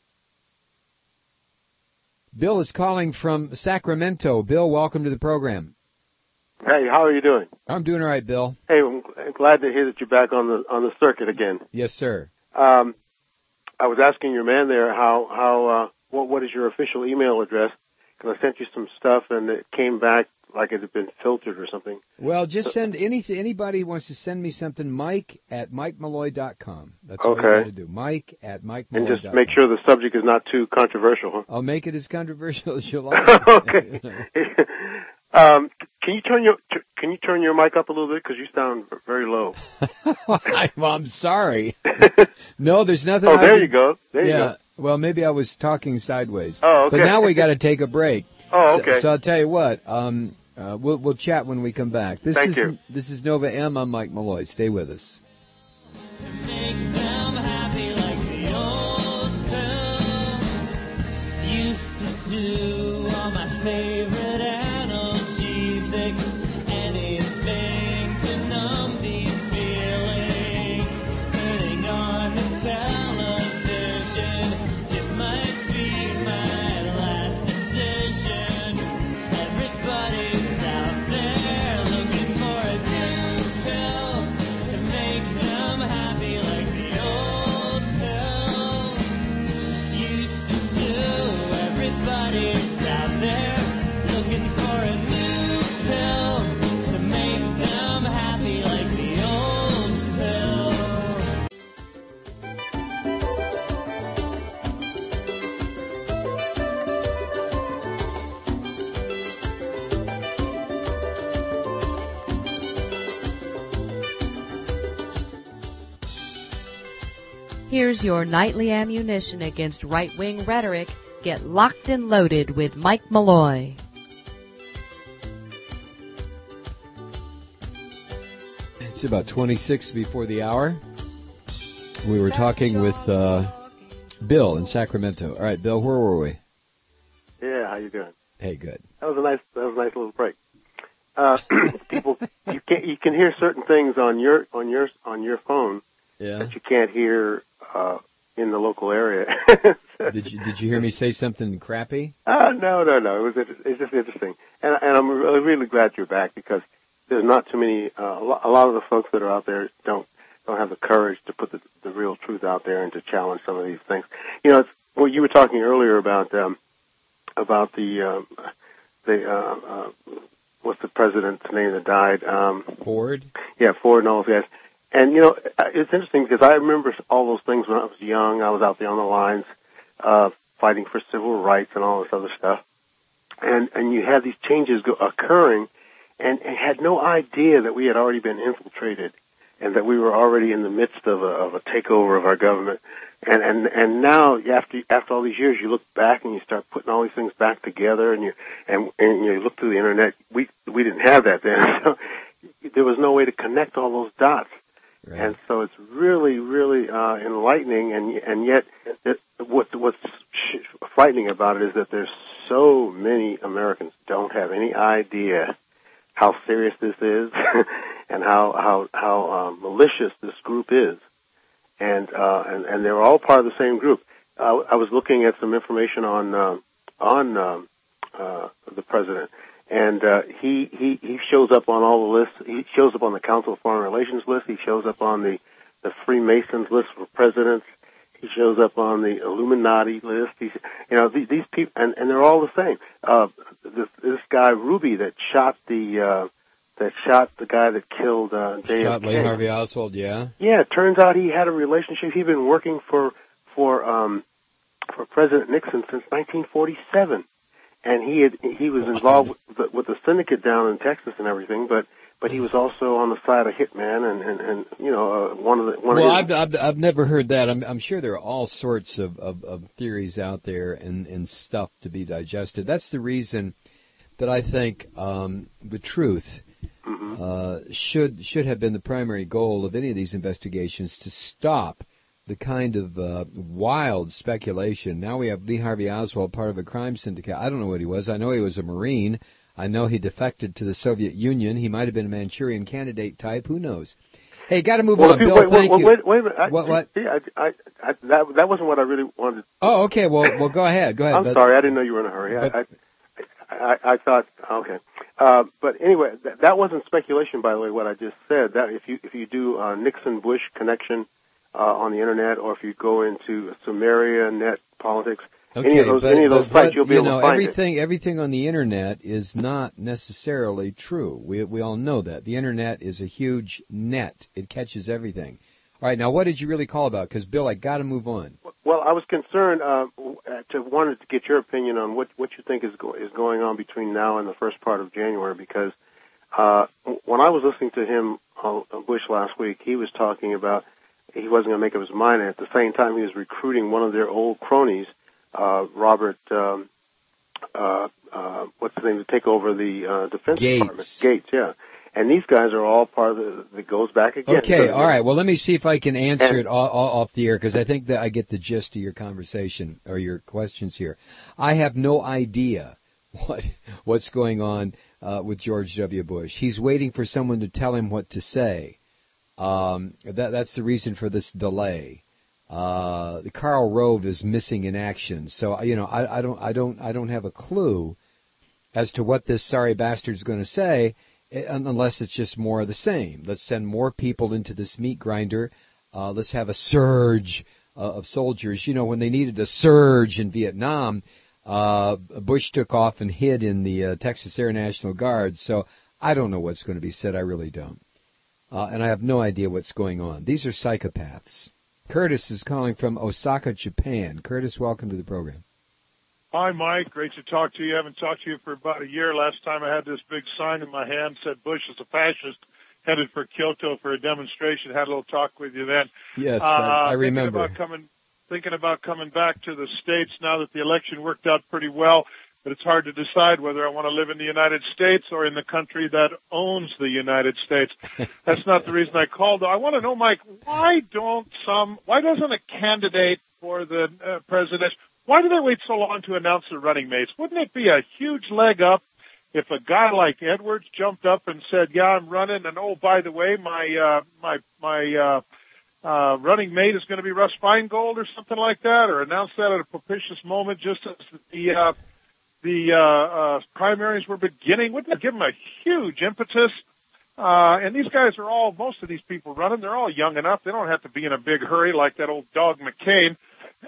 Bill is calling from Sacramento. Bill, welcome to the program. Hey, how are you doing? I'm doing all right, Bill. Hey, I'm glad to hear that you're back on the circuit again. Yes, sir. I was asking your man there what is your official email address? Because I sent you some stuff and it came back like it had been filtered or something. Well, just send anything. Anybody who wants to send me something, Mike@MikeMalloy.com. That's what you got to do. Mike@MikeMalloy.com. And just make sure the subject is not too controversial, huh? I'll make it as controversial as you like. Okay. Can you turn your mic up a little bit because you sound very low? Well, I'm sorry. No, there's nothing. Oh, there you go. There you go. Well, maybe I was talking sideways. Oh, okay. But now we got to take a break. Oh, okay. So I'll tell you what. We'll chat when we come back. Thank you. This is Nova M. I'm Mike Malloy. Stay with us. Here's your nightly ammunition against right-wing rhetoric. Get locked and loaded with Mike Malloy. It's about 26 before the hour. We were talking with Bill in Sacramento. All right, Bill, where were we? Yeah, how you doing? Hey, good. That was a nice little break. People, you can hear certain things on your phone that you can't hear in the local area. Did you hear me say something crappy? No. It's just interesting, and I'm really glad you're back because there's not too many. A lot of the folks that are out there don't have the courage to put the real truth out there and to challenge some of these things. You know, well, you were talking earlier about the what's the president's name that died? Ford. Yeah, Ford and all those guys. And, you know, it's interesting because I remember all those things when I was young. I was out there on the lines fighting for civil rights and all this other stuff. And you had these changes occurring and had no idea that we had already been infiltrated and that we were already in the midst of a takeover of our government. And now, after all these years, you look back and you start putting all these things back together and you look through the Internet. We didn't have that then. So there was no way to connect all those dots. Right. And so it's really, really enlightening, and yet what's frightening about it is that there's so many Americans don't have any idea how serious this is and how malicious this group is. And they're all part of the same group. I was looking at some information on the president, and he shows up on all the lists. He shows up on the Council of Foreign Relations list. He shows up on the Freemasons list for presidents. He shows up on the Illuminati list. These people, and they're all the same. This guy Ruby that shot the guy that killed JFK. Shot Lee Harvey Oswald, yeah. Yeah, it turns out he had a relationship. He'd been working for President Nixon since 1947, and he was involved with the syndicate down in Texas and everything. But he was also on the side of hitman and one of the. Well, I've never heard that. I'm sure there are all sorts of theories out there and stuff to be digested. That's the reason that I think the truth should have been the primary goal of any of these investigations, to stop the kind of wild speculation. Now we have Lee Harvey Oswald, part of a crime syndicate. I don't know what he was. I know he was a Marine. I know he defected to the Soviet Union. He might have been a Manchurian Candidate type. Who knows? Hey, got to move on, Bill. Thank you. Wait a minute. What? That wasn't what I really wanted. Oh, okay. Well, go ahead. Go ahead. I'm sorry. I didn't know you were in a hurry. I thought, okay. But anyway, that wasn't speculation, by the way, what I just said. That if you do Nixon-Bush connection on the Internet, or if you go into Sumeria, Net, Politics, any of those sites, you'll be able to find it. Everything on the Internet is not necessarily true. We all know that. The Internet is a huge net. It catches everything. All right, now what did you really call about? Because, Bill, I got to move on. Well, I was concerned, wanted to get your opinion on what you think is going on between now and the first part of January, because when I was listening to him, Bush, last week, he was talking about he wasn't going to make up his mind, and at the same time he was recruiting one of their old cronies, Robert, what's his name, to take over the Defense Department. Gates, yeah. And these guys are all part of that goes back again. Okay, all right. Well, let me see if I can answer it off the air, because I think that I get the gist of your conversation or your questions here. I have no idea what's going on with George W. Bush. He's waiting for someone to tell him what to say. That's the reason for this delay. The Karl Rove is missing in action, so I don't have a clue as to what this sorry bastard's going to say. Unless it's just more of the same. Let's send more people into this meat grinder. Let's have a surge of soldiers. When they needed a surge in Vietnam, Bush took off and hid in the Texas Air National Guard. So I don't know what's going to be said. I really don't. And I have no idea what's going on. These are psychopaths. Curtis is calling from Osaka, Japan. Curtis, welcome to the program. Hi, Mike. Great to talk to you. I haven't talked to you for about a year. Last time I had this big sign in my hand, said Bush is a fascist, headed for Kyoto for a demonstration. Had a little talk with you then. Yes, I remember. Thinking about coming back to the States now that the election worked out pretty well, but it's hard to decide whether I want to live in the United States or in the country that owns the United States. That's not the reason I called, though. I want to know, Mike, why doesn't a candidate for the president, why do they wait so long to announce their running mates? Wouldn't it be a huge leg up if a guy like Edwards jumped up and said, "Yeah, I'm running, and oh, by the way, my running mate is going to be Russ Feingold," or something like that, or announce that at a propitious moment, just as the primaries were beginning? Wouldn't it give him a huge impetus? And these guys are most of these people running, they're all young enough. They don't have to be in a big hurry like that old dog McCain.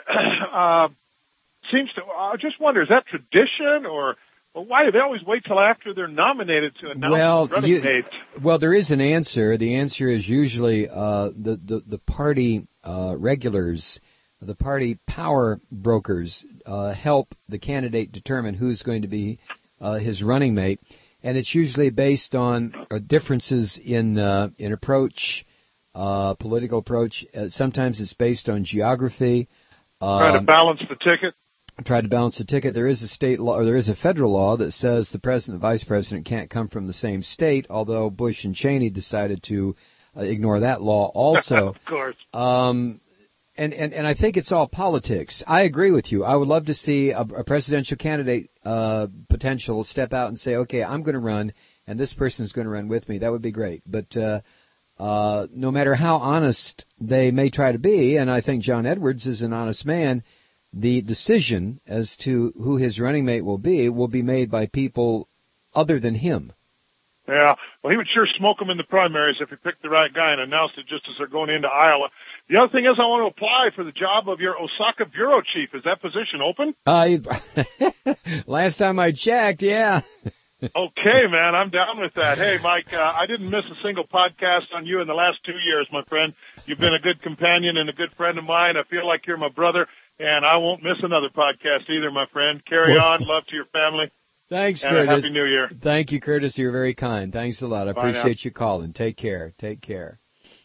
I just wonder, is that tradition, or why do they always wait till after they're nominated to announce running mates? Well, there is an answer. The answer is usually the party regulars, the party power brokers help the candidate determine who's going to be his running mate, and it's usually based on differences in approach, political approach. Sometimes it's based on geography. Try to balance the ticket. There is a state law, or there is a federal law that says the president and vice president can't come from the same state, although Bush and Cheney decided to ignore that law also. Of course. And I think it's all politics. I agree with you. I would love to see a presidential candidate potential step out and say, okay, I'm going to run, and this person's going to run with me. That would be great. But no matter how honest they may try to be, and I think John Edwards is an honest man, the decision as to who his running mate will be made by people other than him. Yeah, well, he would sure smoke them in the primaries if he picked the right guy and announced it just as they're going into Iowa. The other thing is I want to apply for the job of your Osaka bureau chief. Is that position open? Last time I checked, yeah. Okay, man, I'm down with that. Hey, Mike, I didn't miss a single podcast on you in the last 2 years, my friend. You've been a good companion and a good friend of mine. I feel like you're my brother, and I won't miss another podcast either, my friend. Carry on. Love to your family. Thanks, and Curtis. Happy New Year. Thank you, Curtis. You're very kind. Thanks a lot. I appreciate you calling. Take care. Take care.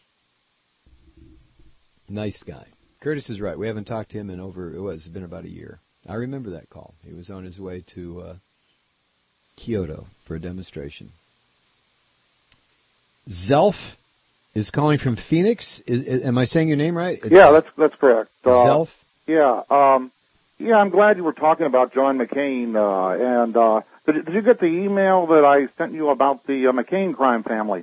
Nice guy. Curtis is right. We haven't talked to him in it's been about a year. I remember that call. He was on his way to Kyoto for a demonstration. Zelf is calling from Phoenix. Am I saying your name right? Yeah, that's correct. Zelf? Yeah. Yeah, I'm glad you were talking about John McCain. Did you get the email that I sent you about the McCain crime family?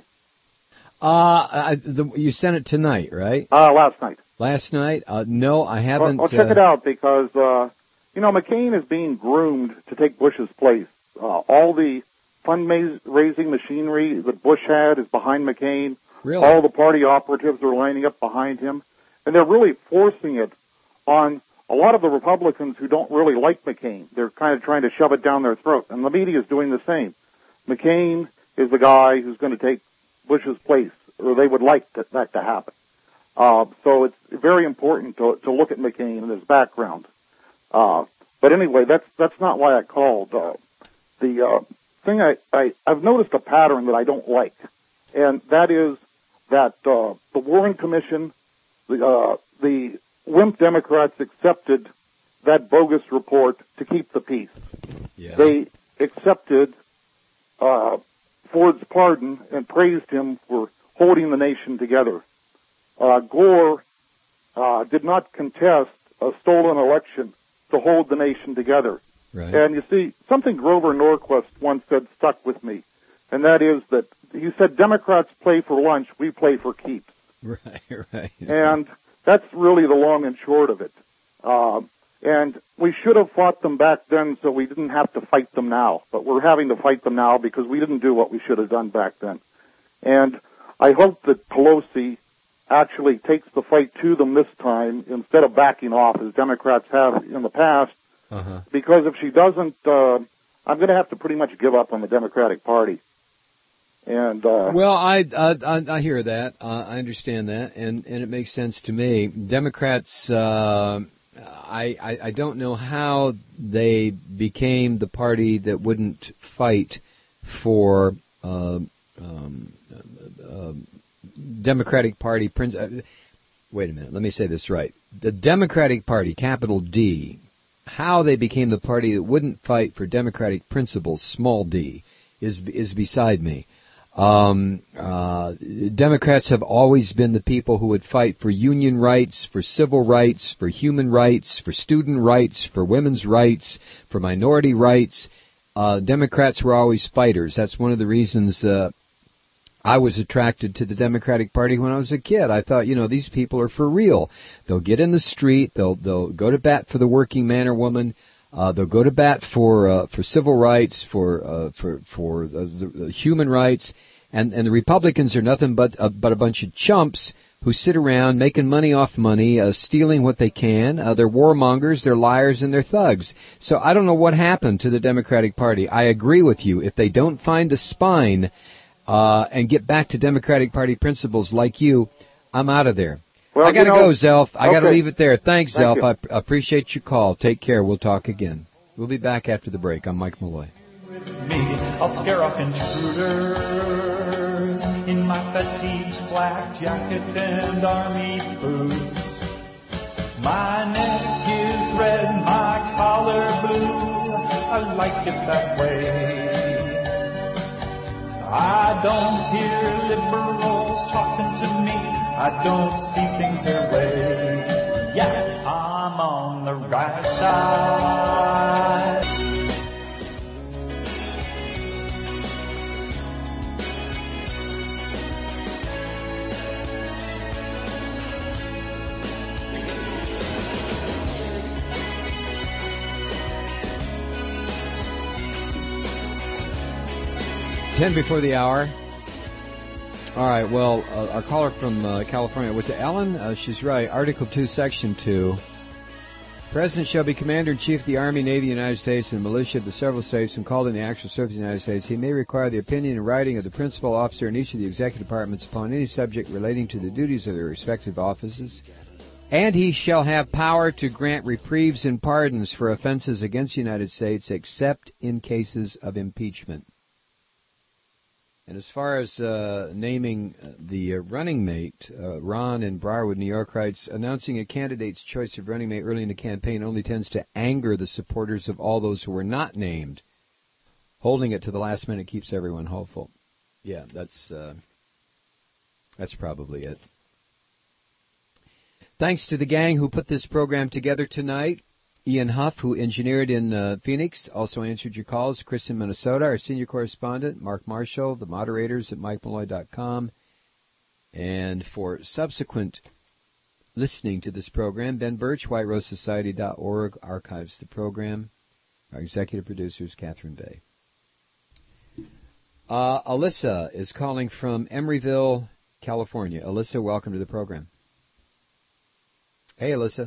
You sent it tonight, right? Last night. Last night? No, I haven't. Well, check it out because, McCain is being groomed to take Bush's place. All the fundraising machinery that Bush had is behind McCain. Really? All the party operatives are lining up behind him. And they're really forcing it on a lot of the Republicans who don't really like McCain. They're kind of trying to shove it down their throat. And the media is doing the same. McCain is the guy who's going to take Bush's place, or they would like that to happen. So it's very important to look at McCain and his background. But anyway, that's not why I called. The thing I've noticed a pattern that I don't like, and that is that the Warren Commission, the wimp Democrats accepted that bogus report to keep the peace. Yeah. They accepted Ford's pardon and praised him for holding the nation together. Gore did not contest a stolen election to hold the nation together. Right. And you see, something Grover Norquist once said stuck with me, and that is that he said, Democrats play for lunch, we play for keeps. Right. And that's really the long and short of it. And we should have fought them back then so we didn't have to fight them now. But we're having to fight them now because we didn't do what we should have done back then. And I hope that Pelosi actually takes the fight to them this time instead of backing off as Democrats have in the past. Because if she doesn't, I'm going to have to pretty much give up on the Democratic Party. And well, I hear that. I understand that, and it makes sense to me. Democrats, I don't know how they became the party that wouldn't fight for Democratic Party. Wait a minute. Let me say this right. The Democratic Party, capital D. How they became the party that wouldn't fight for democratic principles, small d, is beside me. Democrats have always been the people who would fight for union rights, for civil rights, for human rights, for student rights, for women's rights, for minority rights. Democrats were always fighters. That's one of the reasons I was attracted to the Democratic Party when I was a kid. I thought, these people are for real. They'll get in the street. They'll go to bat for the working man or woman. They'll go to bat for civil rights, for the human rights, and the Republicans are nothing but a bunch of chumps who sit around making money off money, stealing what they can. They're warmongers, they're liars, and they're thugs. So I don't know what happened to the Democratic Party. I agree with you. If they don't find a spine and get back to Democratic Party principles like you, I'm out of there. Well, I got to go, Zelf. I got to leave it there. Thanks, Thank Zelf. I appreciate your call. Take care. We'll talk again. We'll be back after the break. I'm Mike Malloy. I'll scare off intruders in my fatigues, black jacket and army boots. My neck is red, my collar blue. I like it that way. I don't hear liberals talking to me. I don't see things their way. side. Ten before the hour. All right, well, our caller from California, was it Ellen? She's right. Article 2, Section 2. President shall be Commander-in-Chief of the Army, Navy of the United States, and the militia of the several states, and called in the actual service of the United States. He may require the opinion and writing of the principal officer in each of the executive departments upon any subject relating to the duties of their respective offices. And he shall have power to grant reprieves and pardons for offenses against the United States, except in cases of impeachment. And as far as naming the running mate, Ron in Briarwood, New York writes, announcing a candidate's choice of running mate early in the campaign only tends to anger the supporters of all those who were not named. Holding it to the last minute keeps everyone hopeful. Yeah, that's probably it. Thanks to the gang who put this program together tonight. Ian Huff, who engineered in Phoenix, also answered your calls. Chris in Minnesota, our senior correspondent. Mark Marshall, the moderators at MikeMalloy.com. And for subsequent listening to this program, Ben Birch, WhiteRoseSociety.org, archives the program. Our executive producer is Catherine Bay. Alyssa is calling from Emeryville, California. Alyssa, welcome to the program. Hey, Alyssa.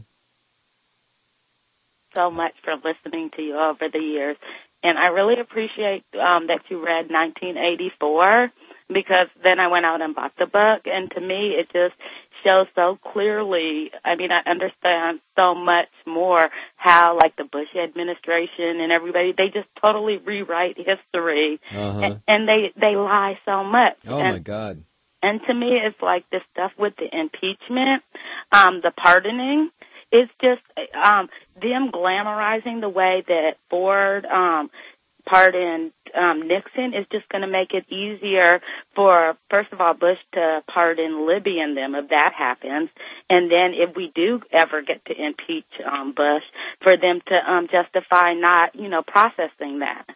So much for listening to you over the years. And I really appreciate that you read 1984, because then I went out and bought the book, and to me it just shows so clearly, I mean, I understand so much more how, like, the Bush administration and everybody, they just totally rewrite history, and they lie so much. Oh, my God. And to me, it's like this stuff with the impeachment, the pardoning. It's just them glamorizing the way that Ford pardoned Nixon is just going to make it easier for, first of all, Bush to pardon Libby and them if that happens. And then if we do ever get to impeach Bush, for them to justify not, processing that.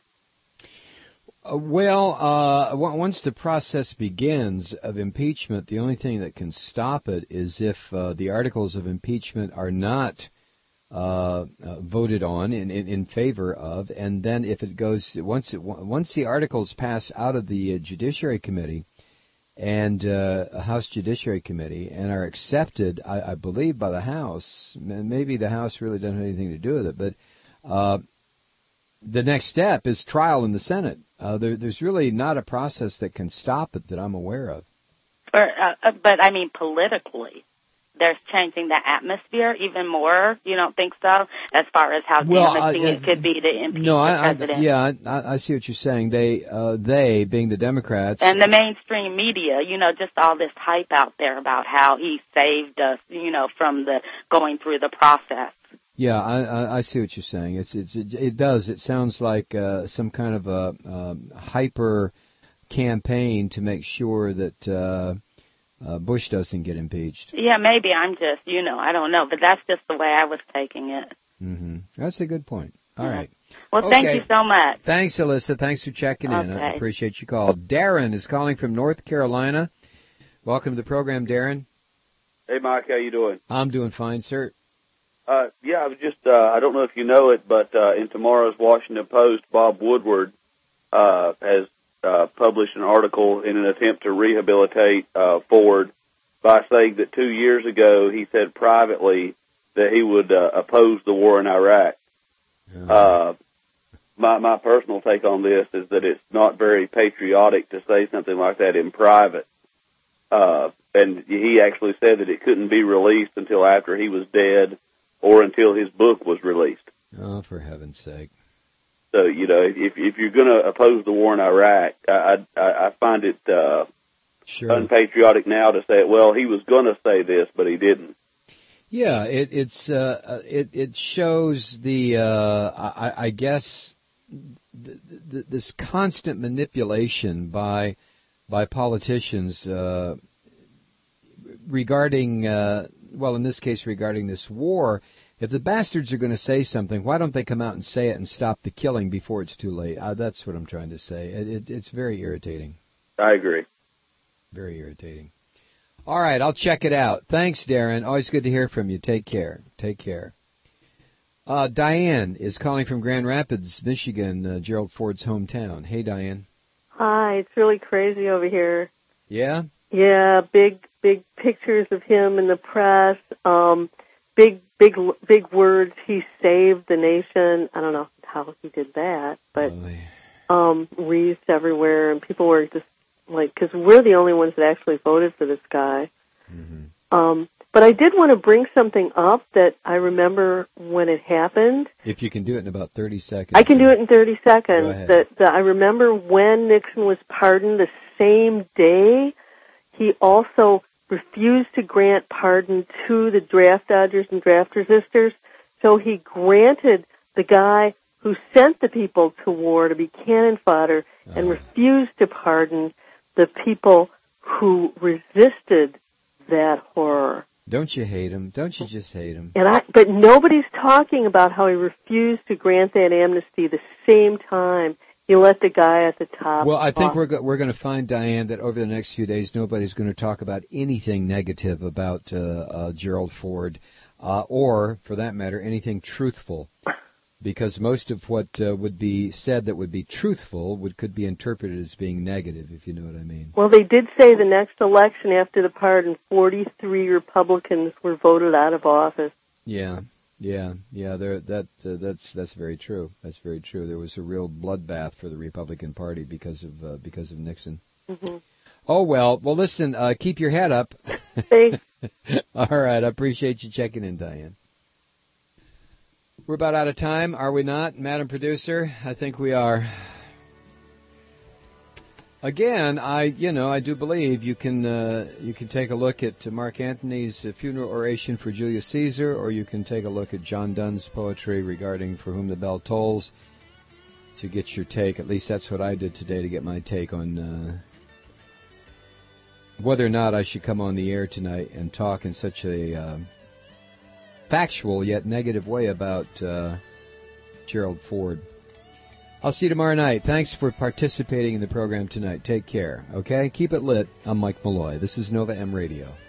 Once the process begins of impeachment, the only thing that can stop it is if the articles of impeachment are not voted on in favor of, and then if it goes once the articles pass out of the Judiciary Committee and House Judiciary Committee and are accepted, I believe, by the House. Maybe the House really doesn't have anything to do with it, but the next step is trial in the Senate. There's really not a process that can stop it that I'm aware of. But I mean, politically, there's changing the atmosphere even more. You don't think so? As far as how damaging it could be to impeach the president. I see what you're saying. They being the Democrats and the mainstream media, just all this hype out there about how he saved us, from the going through the process. Yeah, I see what you're saying. It does. It sounds like some kind of a hyper campaign to make sure that Bush doesn't get impeached. Yeah, maybe I'm just, I don't know, but that's just the way I was taking it. Mm-hmm. That's a good point. All right. Well, thank you so much. Thanks, Alyssa. Thanks for checking in. I appreciate your call. Darren is calling from North Carolina. Welcome to the program, Darren. Hey, Mike. How you doing? I'm doing fine, sir. I was just, I don't know if you know it, but in tomorrow's Washington Post, Bob Woodward has published an article in an attempt to rehabilitate Ford by saying that 2 years ago he said privately that he would oppose the war in Iraq. My personal take on this is that it's not very patriotic to say something like that in private. And he actually said that it couldn't be released until after he was dead, or until his book was released. Oh, for heaven's sake. So, if you're going to oppose the war in Iraq, I find it unpatriotic now to say, well, he was going to say this, but he didn't. Yeah, it shows I guess this constant manipulation by politicians regarding in this case regarding this war, If the bastards are going to say something, why don't they come out and say it and stop the killing before it's too late? That's what I'm trying to say. It's very irritating. I agree. Very irritating. All right, I'll check it out. Thanks, Darren. Always good to hear from you. Take care. Take care. Diane is calling from Grand Rapids, Michigan, Gerald Ford's hometown. Hey, Diane. Hi, it's really crazy over here. Yeah? Yeah, big pictures of him in the press. Big words. He saved the nation. I don't know how he did that, but wreaths everywhere, and people were just like, because we're the only ones that actually voted for this guy. Mm-hmm. But I did want to bring something up that I remember when it happened. If you can do it in about 30 seconds. I can do it in 30 seconds. Go ahead. That I remember when Nixon was pardoned the same day, he also refused to grant pardon to the draft dodgers and draft resistors. So he granted the guy who sent the people to war to be cannon fodder and refused to pardon the people who resisted that horror. Don't you hate him? Don't you just hate him? But nobody's talking about how he refused to grant that amnesty the same time he let the guy at the top. Well, I think we're going to find, Diane, that over the next few days nobody's going to talk about anything negative about Gerald Ford, or, for that matter, anything truthful. Because most of what would be said that would be truthful could be interpreted as being negative, if you know what I mean. Well, they did say the next election after the pardon, 43 Republicans were voted out of office. Yeah. That's very true. That's very true. There was a real bloodbath for the Republican Party because of Nixon. Mm-hmm. Oh well. Well, listen. Keep your head up. Thanks. All right. I appreciate you checking in, Diane. We're about out of time, are we not, Madam Producer? I think we are. Again, I do believe you can take a look at Mark Antony's funeral oration for Julius Caesar, or you can take a look at John Donne's poetry regarding For Whom the Bell Tolls to get your take. At least that's what I did today to get my take on whether or not I should come on the air tonight and talk in such a factual yet negative way about Gerald Ford. I'll see you tomorrow night. Thanks for participating in the program tonight. Take care, okay? Keep it lit. I'm Mike Malloy. This is Nova M Radio.